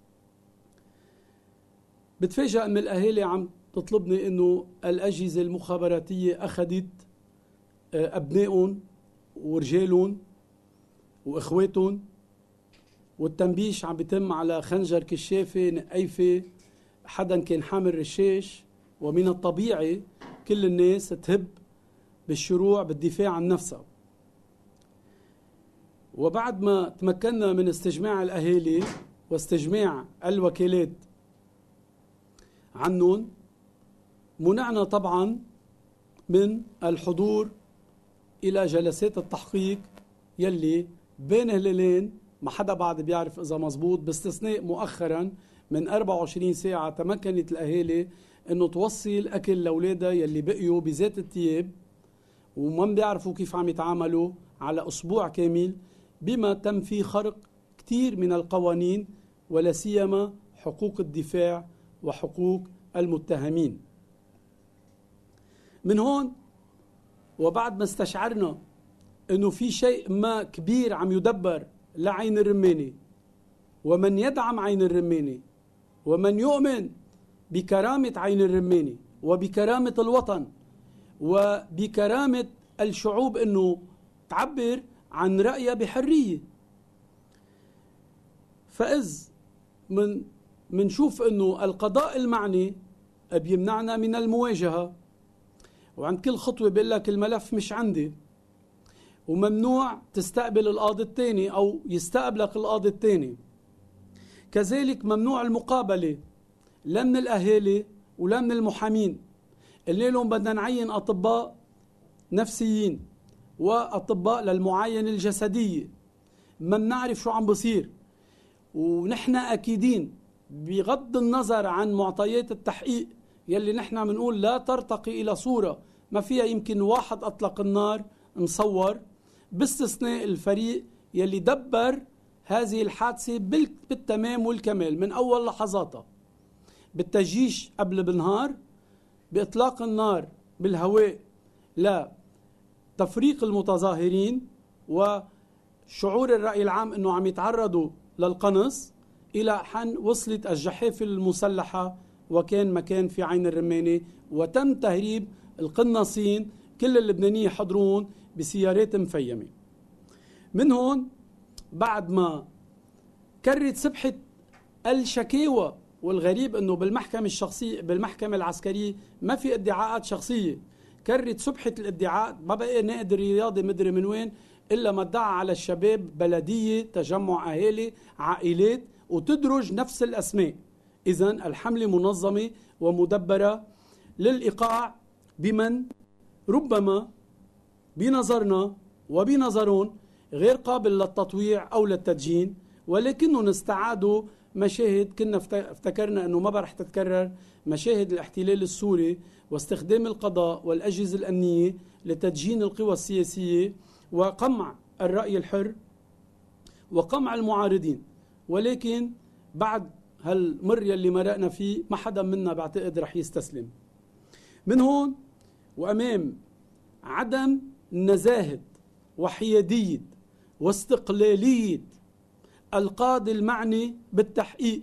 بتفاجأ من الأهالي عم تطلبني إنه الأجهزة المخابراتية أخذت أبنائهم ورجالهم واخواتهم، والتنبيش عم بيتم على خنجر، كشافه، نقيفه، حدا كان حامل رشاش. ومن الطبيعي كل الناس تهب بالشروع بالدفاع عن نفسها. وبعد ما تمكنا من استجماع الأهالي واستجماع الوكالات عنهم، منعنا طبعا من الحضور إلى جلسات التحقيق يلي بين هلالين ما حدا بعد بيعرف إذا مزبوط، باستثناء مؤخرا من 24 ساعة تمكنت الأهالي إنه توصل أكل لأولادها يلي بقيوا بذات الثياب وما بيعرفوا كيف عم يتعاملوا على أسبوع كامل، بما تم فيه خرق كتير من القوانين ولا سيما حقوق الدفاع وحقوق المتهمين. من هون وبعد ما استشعرنا إنه في شيء ما كبير عم يدبر لعين الرماني، ومن يدعم عين الرماني ومن يؤمن بكرامة عين الرماني وبكرامة الوطن وبكرامة الشعوب إنه تعبر عن رأيها بحرية، فإذ منشوف إنه القضاء المعني بيمنعنا من المواجهة، وعند كل خطوة بيقول لك الملف مش عندي، وممنوع تستقبل القاضي الثاني أو يستقبلك القاضي الثاني. كذلك ممنوع المقابلة لا من الأهالي ولا من المحامين. اللي لهم بدنا نعين أطباء نفسيين وأطباء للمعاينة الجسدية، ما بنعرف شو عم بصير، ونحن أكيدين بغض النظر عن معطيات التحقيق يلي نحن بنقول لا ترتقي إلى صورة ما فيها يمكن واحد أطلق النار مصور، باستثناء الفريق يلي دبر هذه الحادثة بالتمام والكمال من أول لحظاتها، بالتجيش قبل بنهار، بإطلاق النار بالهواء لا تفريق المتظاهرين وشعور الرأي العام أنه عم يتعرضوا للقنص، إلى حين وصلت الجحافل المسلحة وكان مكان في عين الرماني، وتم تهريب القناصين كل اللبنانيين حضرون بسيارات مفيمة. من هون بعد ما كرت سبحة الشكاوى، والغريب أنه بالمحكمة العسكرية ما في ادعاءات شخصية، كرت سبحة الادعاء، ما بقى نائب رياضي مدري من وين إلا ما ادعى على الشباب بلدية، تجمع أهالي، عائلات، وتدرج نفس الأسماء. إذن الحملة منظمة ومدبرة للإيقاع بمن ربما بنظرنا وبنظرون غير قابل للتطويع أو للتدجين، ولكنهم استعادوا مشاهد كنا افتكرنا أنه ما رح تتكرر، مشاهد الاحتلال السوري واستخدام القضاء والأجهزة الأمنية لتدجين القوى السياسية وقمع الرأي الحر وقمع المعارضين. ولكن بعد هالمر اللي مرقنا فيه ما حدا منا بعتقد رح يستسلم. من هون وأمام عدم نزاهة وحيادية واستقلالية القاضي المعني بالتحقيق،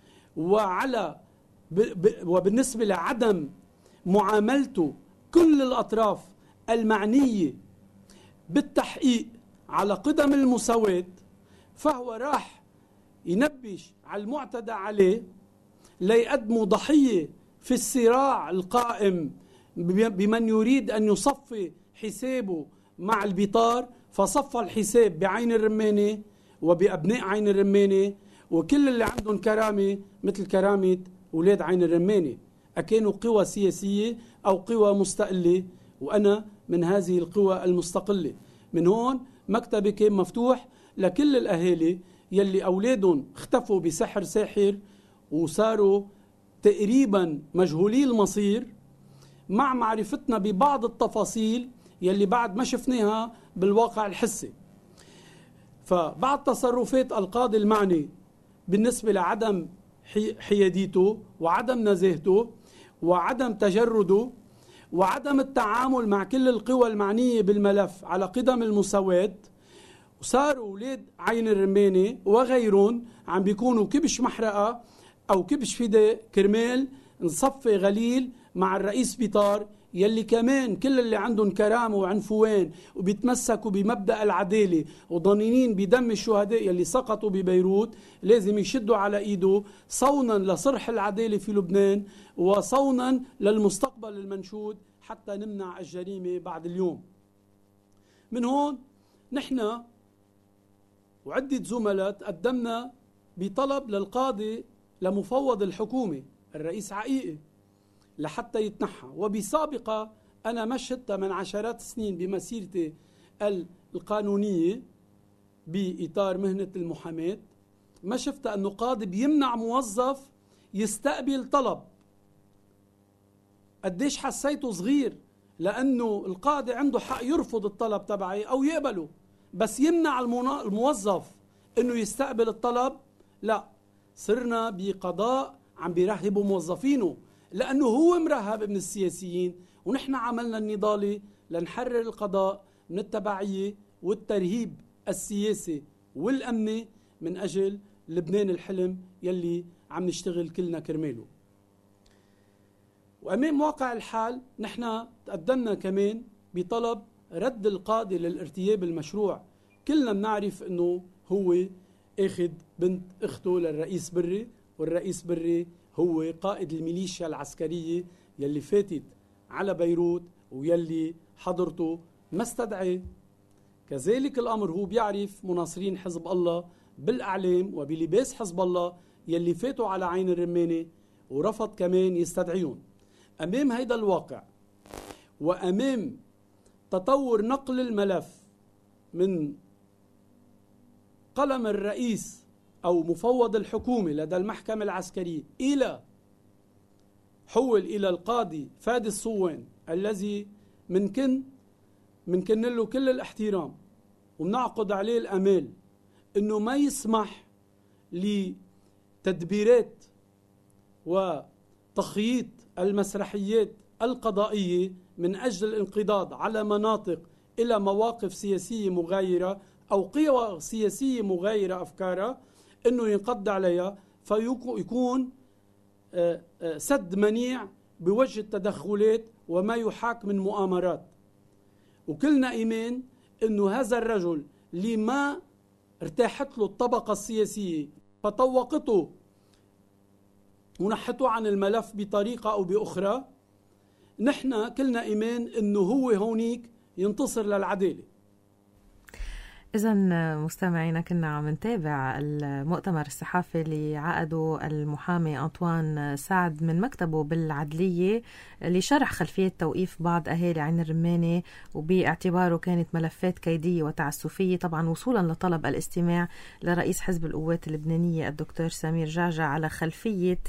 وبالنسبة لعدم معاملته كل الأطراف المعنية بالتحقيق على قدم المساواة، فهو راح ينبش على المعتدى عليه ليقدموا ضحية في الصراع القائم بمن يريد أن يصفي حسابه مع البطار، فصفى الحساب بعين الرماني وبأبناء عين الرماني وكل اللي عندهم كرامة مثل كرامة أولاد عين الرماني، أكانوا قوى سياسية أو قوى مستقلة، وأنا من هذه القوى المستقلة. من هون مكتبي كان مفتوح لكل الأهالي يلي أولادهم اختفوا بسحر ساحر وصاروا تقريبا مجهولي المصير، مع معرفتنا ببعض التفاصيل يلي بعد ما شفناها بالواقع الحسي. فبعد تصرفات القاضي المعني بالنسبة لعدم حياديته وعدم نزاهته وعدم تجرده وعدم التعامل مع كل القوى المعنية بالملف على قدم المساواة، وصاروا أولاد عين الرماني وغيرهم عم بيكونوا كبش محرقة أو كبش فداء كرمال نصفي غليل مع الرئيس بيطار يلي كمان كل اللي عندهم كرامة وعنفوان وبيتمسكوا بمبدأ العدالة وضنينين بدم الشهداء يلي سقطوا ببيروت لازم يشدوا على ايده صونا لصرح العدالة في لبنان وصونا للمستقبل المنشود حتى نمنع الجريمة بعد اليوم. من هون نحن وعدة زملاء تقدمنا بطلب للقاضي لمفوض الحكومة الرئيس عقيقي لحتى يتنحى. وبسابقة أنا ما شهدت من عشرات السنين بمسيرتي القانونية بإطار مهنة المحاماة ما شفت أنه قاضي بيمنع موظف يستقبل طلب. قديش حسيته صغير، لأنه القاضي عنده حق يرفض الطلب تبعي أو يقبله، بس يمنع الموظف أنه يستقبل الطلب. لا، صرنا بقضاء عم بيرهبوا موظفينه لأنه هو مرهب من السياسيين، ونحن عملنا النضالي لنحرر القضاء من التبعية والترهيب السياسي والأمني من أجل لبنان الحلم يلي عم نشتغل كلنا كرماله. وأمام واقع الحال نحن تقدمنا كمان بطلب رد القاضي للارتياب المشروع. كلنا بنعرف أنه هو أخذ بنت أخته للرئيس بري، والرئيس بري هو قائد الميليشيا العسكرية يلي فاتت على بيروت ويلي حضرته ما استدعي. كذلك الأمر هو بيعرف مناصرين حزب الله بالأعلام وبلباس حزب الله يلي فاتوا على عين الرمانة ورفض كمان يستدعيهم. أمام هيدا الواقع وأمام تطور نقل الملف من قلم الرئيس أو مفوض الحكومة لدى المحكمة العسكرية إلى حول إلى القاضي فادي الصوان الذي منكن له كل الاحترام ونعقد عليه الأمال أنه ما يسمح لتدبيرات وتخييط المسرحيات القضائية من أجل الانقضاض على مناطق إلى مواقف سياسية مغايرة أو قوى سياسية مغايرة أفكارها، أنه ينقض عليها فيكون سد منيع بوجه التدخلات وما يحاك من مؤامرات. وكلنا إيمان أنه هذا الرجل لما ارتاحت له الطبقة السياسية فطوقته ونحته عن الملف بطريقة أو بأخرى، نحن كلنا إيمان أنه هو هونيك ينتصر للعدالة. إذن مستمعينا كنا عم نتابع المؤتمر الصحفي اللي عقده المحامي أنطوان سعد من مكتبه بالعدلية لشرح خلفية توقيف بعض أهالي عين الرمانة، وباعتباره كانت ملفات كيدية وتعسفية، طبعا وصولا لطلب الاستماع لرئيس حزب القوات اللبنانية الدكتور سمير جعجع على خلفية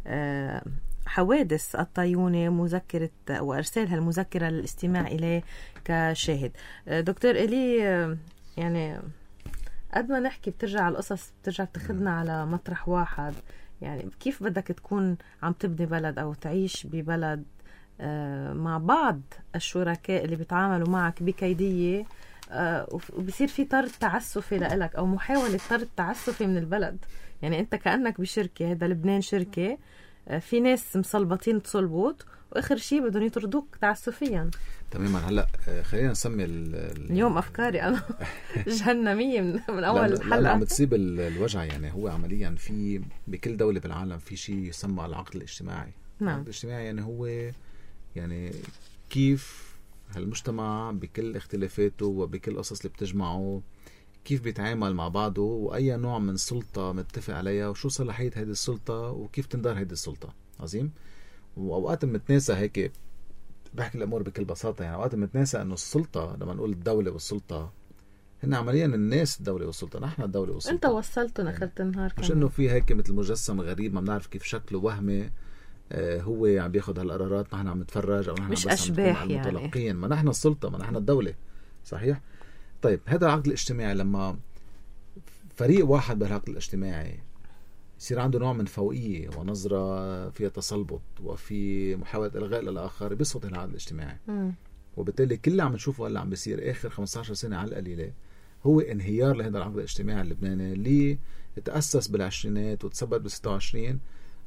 حوادث الطيونة مذكرة وإرسالها المذكرة للاستماع إليه كشاهد. دكتور إلي، يعني قد ما نحكي بترجع القصص بترجع بتاخدنا على مطرح واحد. يعني كيف بدك تكون عم تبني بلد أو تعيش ببلد مع بعض الشركاء اللي بيتعاملوا معك بكيدية وبصير في طرد تعسفي لإلك أو محاولة طرد تعسفي من البلد. يعني أنت كأنك بشركة، هذا لبنان شركة، في ناس مصلبطين تصلبوت وآخر شيء بدهم يطردوك تعسفيا. تماما. هلا خلينا نسمي اليوم أفكاري أنا جهنمية من أول حلقة. لا عم تصيب الوجع. يعني هو عمليا في بكل دولة بالعالم في شيء يسمى العقد الاجتماعي. نعم. العقد الاجتماعي يعني هو يعني كيف هالمجتمع بكل اختلافاته وبكل قصص اللي بتجمعه كيف بيتعامل مع بعضه، وأي نوع من سلطة متفق عليها، وشو صلاحية هذه السلطة، وكيف تندار هذه السلطة. عظيم. وأوقات متناسى هيك بحكي الأمور بكل بساطة. يعني أوقات متناسى أنه السلطة، لما نقول الدولة والسلطة، هن عمليا الناس الدولة والسلطة، نحن الدولة والسلطة. أنت وصلت نخلت النهار مش أنه في هيك مثل مجسم غريب ما بنعرف كيف شكله وهمي هو عم بياخد هالقرارات، نحن عم نتفرج، أو نحن مش بس أشباح عم يعني. متلقين. ما نحن السلطة، ما نحن الدولة. صحيح. طيب هذا العقد الاجتماعي لما فريق واحد بالعقد الاجتماعي يصير عنده نوع من فوقية ونظرة فيها تسلبط وفي محاولة إلغاء للآخر، بيسقط العقد الاجتماعي. وبالتالي كل اللي عم نشوفه هلا عم بيصير آخر 15 سنة على القليلة هو انهيار لهذا العقد الاجتماعي اللبناني اللي تأسس بالعشرينات وتثبت ب26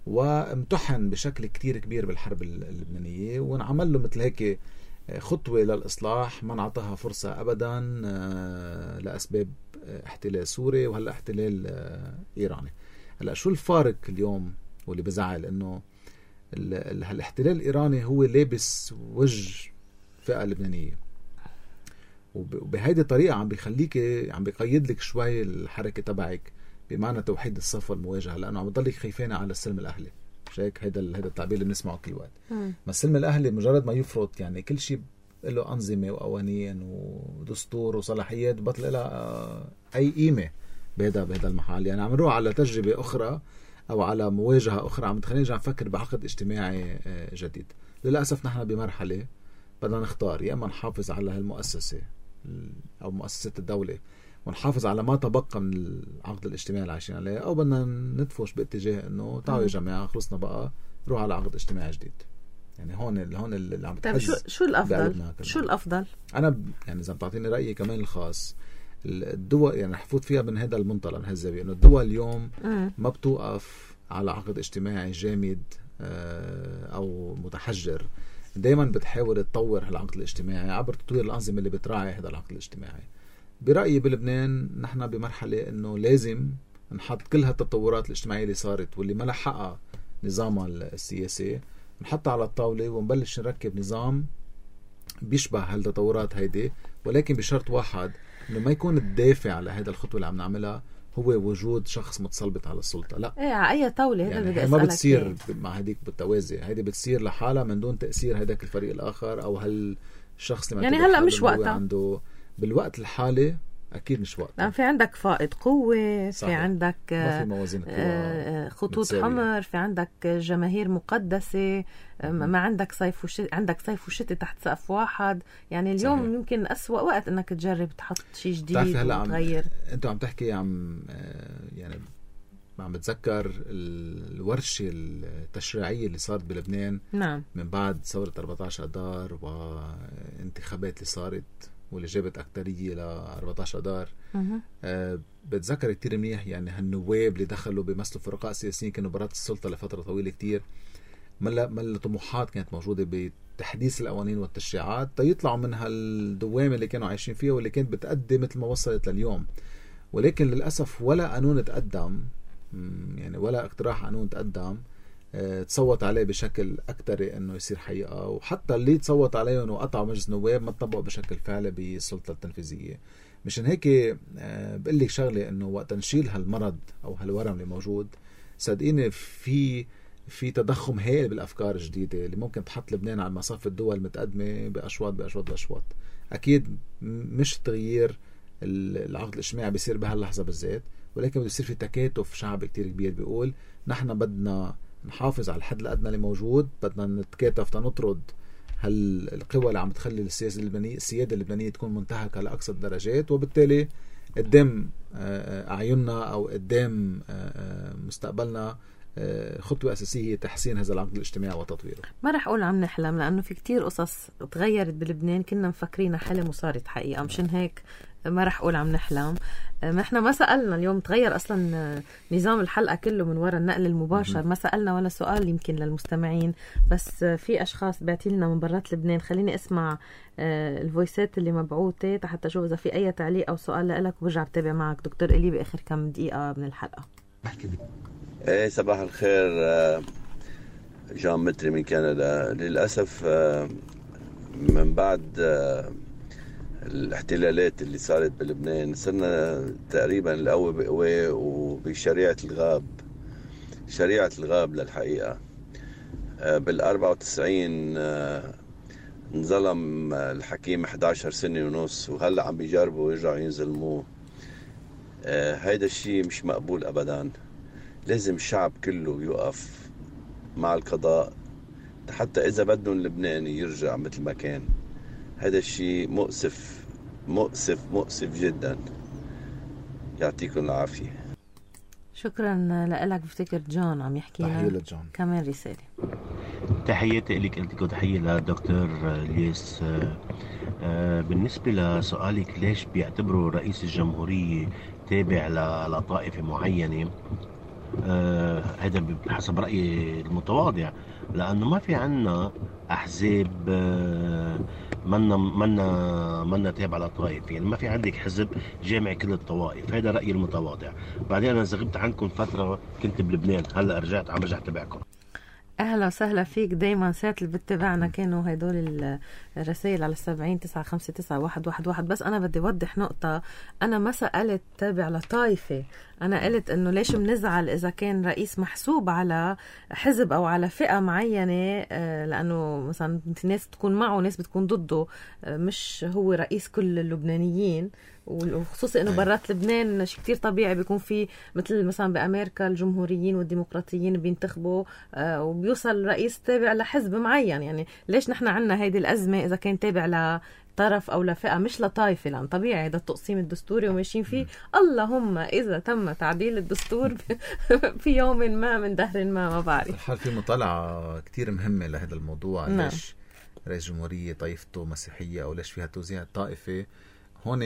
وامتحن بشكل كتير كبير بالحرب اللبنانية، وانعمل له مثل هيك خطوة للإصلاح ما نعطاها فرصة أبدا لأسباب احتلال سوري وهلأ احتلال إيراني. هلأ شو الفارق اليوم واللي بزعل؟ إنه الاحتلال الإيراني هو لابس وجه فئة لبنانية، وبهيدي الطريقة عم بيقيد لك شوي الحركة تبعك بمعنى توحيد الصف والمواجهة، لأنه عم بضلك خايفين على السلم الأهلي. مش هيك هيدا التعبير اللي بنسمعه كل وقت. ما السلم الأهلي مجرد ما يفرط يعني كل شيء له أنظمة وقوانين ودستور وصلاحيات بطل لها أي قيمة بهذا المحل. يعني عم نروح على تجربة أخرى أو على مواجهة أخرى عم تخلينا نرجع نفكر بعقد اجتماعي جديد. للأسف نحن بمرحلة بدنا نختار، يا إما نحافظ على هالمؤسسة أو مؤسسة الدولة ونحافظ على ما تبقى من العقد الاجتماعي اللي عايشين عليه، أو بدنا ندفش باتجاه إنه تعالوا يا جماعة خلصنا بقى روح على عقد اجتماعي جديد. يعني هون اللي عم بتحز. طيب شو الأفضل؟ شو الأفضل؟ أنا يعني إذا بتعطيني رأيي كمان الخاص، الدول يعني حفوت فيها من هذا المنطلق، من هالزاوية، إنه الدول اليوم ما بتوقف على عقد اجتماعي جامد أو متحجر، دايما بتحاول تطور هالعقد الاجتماعي عبر تطوير الأنظمة اللي بتراعي هذا العقد الاجتماعي. برأيي بلبنان نحن بمرحلة إنه لازم نحط كل هالتطورات الاجتماعية اللي صارت واللي ما لحقها نظامها السياسي، نحطها على الطاولة ونبلش نركب نظام بيشبه هالتطورات هيدي، ولكن بشرط واحد، إنه ما يكون الدافع على هذا الخطوة اللي عم نعملها هو وجود شخص متسلبط على السلطة. لا، ايه على اي طاولة؟ يعني ما بتصير مع هديك بالتوازي، هيدي بتصير لحالها من دون تأثير هداك الفريق الآخر أو هالشخص اللي يعني هلا مش وقتها. عنده بالوقت الحالي أكيد مش وقتها. في عندك فائض قوة، في عندك ما في موازين خطوط متساوية. حمر، في عندك جماهير مقدسة، ما عندك صيف وشتاء، عندك صيف وشتاء تحت سقف واحد. يعني اليوم صحيح. يمكن أسوأ وقت انك تجرب تحط شيء جديد وتغير. انت عم تحكي يعني عم بتذكر الورشة التشريعية اللي صارت بلبنان. نعم. من بعد ثورة 14 أدار وانتخابات اللي صارت واللي جابت أكترية ل 14 أدار. بتذكر كتير منيح يعني هالنواب اللي دخلوا بيمثلوا فرقاء سياسيين كانوا برات السلطة لفترة طويلة كتير. ملا طموحات كانت موجودة بتحديث القوانين والتشريعات يطلعوا من هالدوامة اللي كانوا عايشين فيها واللي كانت بتقدم مثل ما وصلت لليوم. ولكن للأسف ولا قانون تقدم، يعني ولا اقتراح قانون تقدم تصوت عليه بشكل أكتر إنه يصير حقيقة، وحتى اللي تصوت عليهم وقطعوا مجلس نواب ما تطبق بشكل فعلي بالسلطة التنفيذية. مشان هيك بقول لك شغلة، إنه وقت نشيل هالمرض أو هالورم اللي موجود، صدقيني في تضخم هائل بالأفكار الجديدة اللي ممكن تحط لبنان على مصاف الدول المتقدمة بأشواط. أكيد مش تغيير العقد الاجتماعي بيصير بهاللحظة بالذات، ولكن بده يصير في تكاتف شعبي كتير كبير بيقول نحن بدنا نحافظ على الحد الأدنى اللي موجود، بدنا نتكاتف تنطرد هالقوى اللي عم تخلي السيادة اللبنانية تكون منتهكة لأقصى الدرجات، وبالتالي قدام أعيننا أو قدام مستقبلنا خطوة أساسية هي تحسين هذا العقد الاجتماعي وتطويره. ما رح أقول عم نحلم، لأنه في كتير قصص تغيرت بلبنان كنا مفكرينها حلم وصارت حقيقة. مشان هيك ما رح أقول عم نحلم. احنا ما سألنا اليوم، تغير أصلا نظام الحلقة كله من وراء النقل المباشر. ما سألنا ولا سؤال يمكن للمستمعين، بس في أشخاص بعتي لنا من برات لبنان. خليني أسمع الفويسات اللي مبعوثة حتى أشوف إذا في أي تعليق أو سؤال لك، وبرجع بتابع معك دكتور إلي بآخر كم دقيقة من الحلقة. ايه صباح الخير، جان متري من كندا. للأسف من بعد الاحتلالات اللي صارت بلبنان صرنا تقريبا القوة بقوة وبشريعة الغاب للحقيقة. بال94 انظلم الحكيم 11 سنة ونص، وهلأ عم بيجربوا يرجعوا ينظلموه. هيدا الشيء مش مقبول أبدا. لازم الشعب كله يوقف مع القضاء حتى إذا بدهم لبناني يرجع مثل ما كان. هذا الشيء مؤسف جدا. يعطيكم العافية. شكرا لك. بفتكر جون عم يحكينا. تحية لجون. كمان رسالة. تحياتي لك أنت وتحية لدكتور الياس. بالنسبة لسؤالك ليش بيعتبروا رئيس الجمهورية تابع لطائفة معينة، هذا بحسب رأيي المتواضع، لأنه ما في عنا أحزاب منا تابعة لطائف، يعني ما في عندك حزب جامع كل الطوائف. هذا رأيي المتواضع. بعدين أنا غبت عنكم فترة، كنت بلبنان، هلأ رجعت عم برجع تبعكم. أهلا وسهلا فيك. دايما ساعات اللي بتتابعنا كانوا هيدول الرسائل على 70-959-111. بس أنا بدي أوضح نقطة، أنا ما سألت تابع لطائفة، أنا قلت إنه ليش بنزعل إذا كان رئيس محسوب على حزب أو على فئة معينة، لأنه مثلا ناس تكون معه وناس بتكون ضده، مش هو رئيس كل اللبنانيين. وخصوصا انه برات لبنان شيء كتير طبيعي بيكون في مثل مثلا بامريكا الجمهوريين والديمقراطيين بينتخبوا وبيوصل رئيس تابع لحزب معين. يعني ليش نحن عنا هيدي الازمه اذا كان تابع لطرف او لفئه مش لطائفه؟ لان طبيعي هذا التقسيم الدستوري وماشيين فيه. اللهم اذا تم تعديل الدستور في يوم ما من دهر ما بعرف. الحال في مطالعه كتير مهمه لهذا الموضوع. نعم. ليش رئيس جمهوريه طائفته مسيحيه او ليش فيها توزيع طائفي؟ هون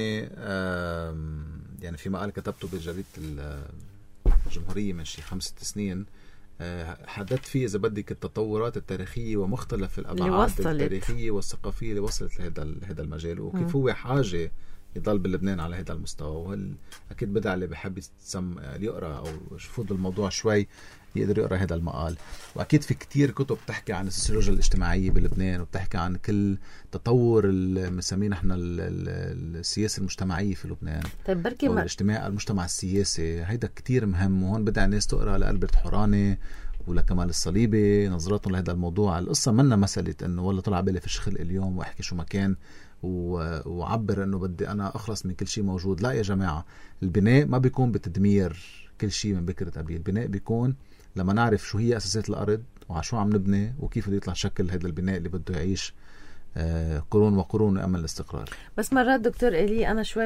يعني في مقال كتبته بجريدة الجمهورية من شي 5 سنين، حددت فيه إذا بدك التطورات التاريخية ومختلف الأبعاد التاريخية والثقافية اللي وصلت لهذا المجال، وكيف هو حاجة يضل بلبنان على هذا المستوى. أكيد بدأ اللي بحب يقرأ أو يفوت الموضوع شوي يقدر يقرأ هذا المقال. وأكيد في كتير كتب بتحكي عن السيولوجيا الاجتماعية بلبنان، وبتحكي عن كل تطور المسميه نحن السياسة المجتمعية في لبنان. طيب بركي أو المجتمع السياسي، هيدا كتير مهم. وهون بدأ الناس تقرأ لألبرت حوراني ولكمال الصليبي نظراتهم لهذا الموضوع. القصة منا مسألة إنه والله طلع بالي في الشغل اليوم وأحكي شو ما كان وعبر إنه بدي أنا أخلص من كل شيء موجود. لا يا جماعة، البناء ما بيكون بتدمير كل شيء من بكرة أبي. البناء بيكون لما نعرف شو هي أساسات الأرض وعلى شو عم نبني وكيف بده يطلع شكل هذا البناء اللي بده يعيش قرون وقرون ويأمن الاستقرار. بس مرات دكتور إلي أنا شوي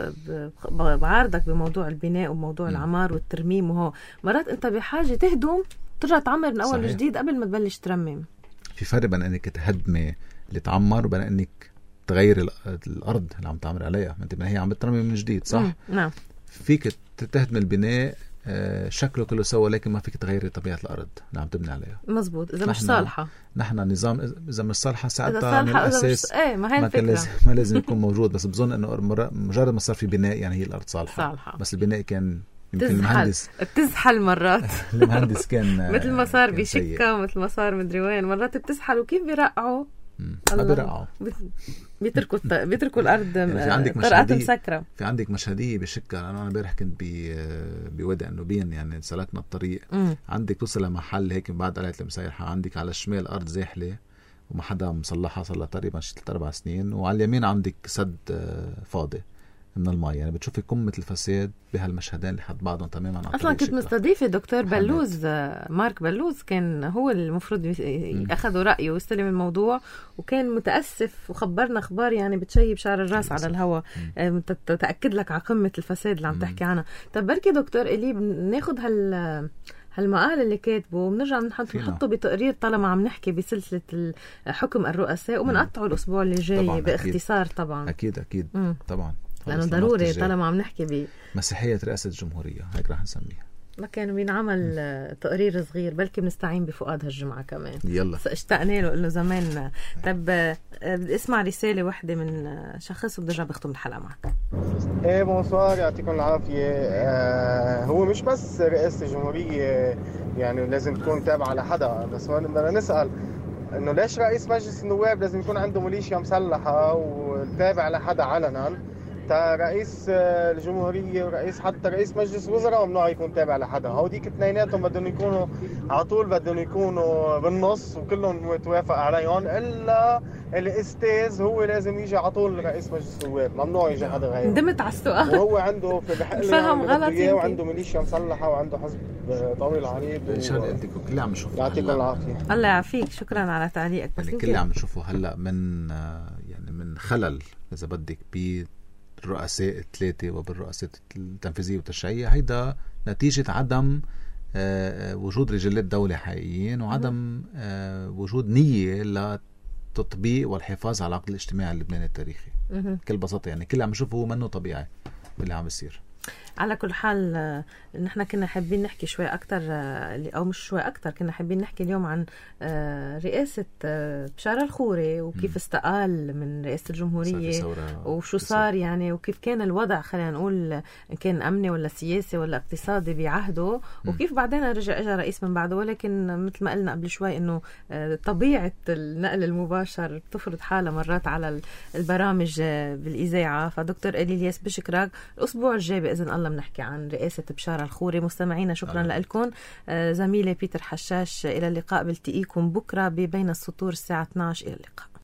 بعارضك بموضوع البناء وموضوع العمار والترميم، وهو مرات أنت بحاجة تهدم ترجع تعمر من أول وجديد قبل ما تبلش ترمم. في فرق بين أنك تهدمي اللي تعمر وبين أنك تغير الأرض اللي عم تعمر عليها. ما أنت هي عم بترمم من جديد، صح؟ نعم. فيك تهدم البناء شكله كله سوا، لكن ما فيك تغيري طبيعة الأرض اللي عم تبني عليها. مزبوط. إذا مش صالحة، نحن نظام إذا مش صالحة ساعتها من الأساس ما لازم يكون موجود. بس بظن إنه مجرد ما صار في بناء يعني هي الأرض صالحة. بس البناء كان يمكن المهندس بتزحل مرات المهندس كان مثل ما صار بشكة ومثل ما صار مدري وين، مرات بتزحل. وكيف بيرقعوا؟ ما بيرقعوا، بيتركوا الأرض يعني طرقات مسكرة. في عندك مشهدية بشكة. أنا امبارح كنت بوادي النوبين، يعني سلكنا الطريق. عندك توصل لمحل هيك من بعد قلعة المسيحة، عندك على الشمال أرض زاحلة وما حدا مصلحها صار لها تقريبا 3-4 سنين، وعلى اليمين عندك سد فاضي من الماء. يعني بتشوفي قمة الفساد بهالمشهدين لحد بعضهم تماما. أصلا كنت مستضيفة دكتور بلوز، مارك بلوز، كان هو المفروض أخذوا رأيه ويستلم الموضوع، وكان متأسف وخبرنا أخبار يعني بتشيب شعر الراس على الهواء. تأكد لك على قمة الفساد اللي عم تحكي عنها. طب بركي دكتور إلي بناخد هالمقال اللي كاتبه وبنرجع نحطه بتقرير طالما عم نحكي بسلسلة حكم الرؤساء، ومنقطعه الأسبوع اللي جاي باختصار. طبعا أكيد طبعا، لأنه ضروري طالما عم نحكي مسيحية رئاسة الجمهورية، هيك رح نسميها. ما كان بينعمل تقرير صغير، بلكي بنستعين بفؤاد هالجمعة كمان. يلا اشتقنا له إنه زمان. طب بدي اسمع رسالة واحدة من شخص وبدي ارجع بختم الحلقة معك. ايه بونسوار، يعطيكم العافية. هو مش بس رئاسة الجمهورية يعني لازم تكون تابعة لحدا، بس بدنا نسأل انه ليش رئيس مجلس النواب لازم يكون عنده ميليشيا مسلحة وتابع لحدا علنا؟ رئيس الجمهورية ورئيس حتى رئيس مجلس الوزراء ممنوع يكون تابع لحدا. هوديك اثنيناتهم بدهم يكونوا على طول بدهم يكونوا بالنص وكلهم متوافق عليهم، الا الاستاذ هو لازم يجي على طول رئيس مجلس النواب، ممنوع يجي حدا غيره. ندمت على السؤال. وهو عنده في بحق فهم غلط وعنده ميليشيا مسلحة وعنده حزب طويل عريض. ان شاء الله قلتلكم كل عم نشوفه. يعطيكم العافية. الله يعافيك، شكرا على تعليقك. بس كل عم نشوفه هلا من يعني من خلل اذا بدك بالرؤساء الثلاثه وبالرؤساء التنفيذيه والتشريعيه. هيدا نتيجه عدم وجود رجالات دولة حقيقيين وعدم وجود نية لتطبيق والحفاظ على العقد الاجتماعي اللبناني التاريخي. بكل بساطة يعني كل عم نشوفه منه طبيعي باللي عم يصير. على كل حال نحن كنا حابين نحكي شوي أكتر، أو مش شوي أكتر، كنا حابين نحكي اليوم عن رئاسة بشار الخوري وكيف استقال من رئاسة الجمهورية وشو صار يعني، وكيف كان الوضع خلينا نقول إن كان أمني ولا سياسي ولا اقتصادي بعهده، وكيف بعدين رجع اجى رئيس من بعده. ولكن مثل ما قلنا قبل شوي إنه طبيعة النقل المباشر بتفرض حالها مرات على البرامج بالإذاعة. فدكتور إلي الياس بشكرك. الأسبوع الجاي بإذن الله بنحكي عن رئاسة بشار الخوري. مستمعينا شكرا لكم. زميلي بيتر حشاش، إلى اللقاء. بلتقيكم بكرة بين السطور الساعة 12. إلى اللقاء.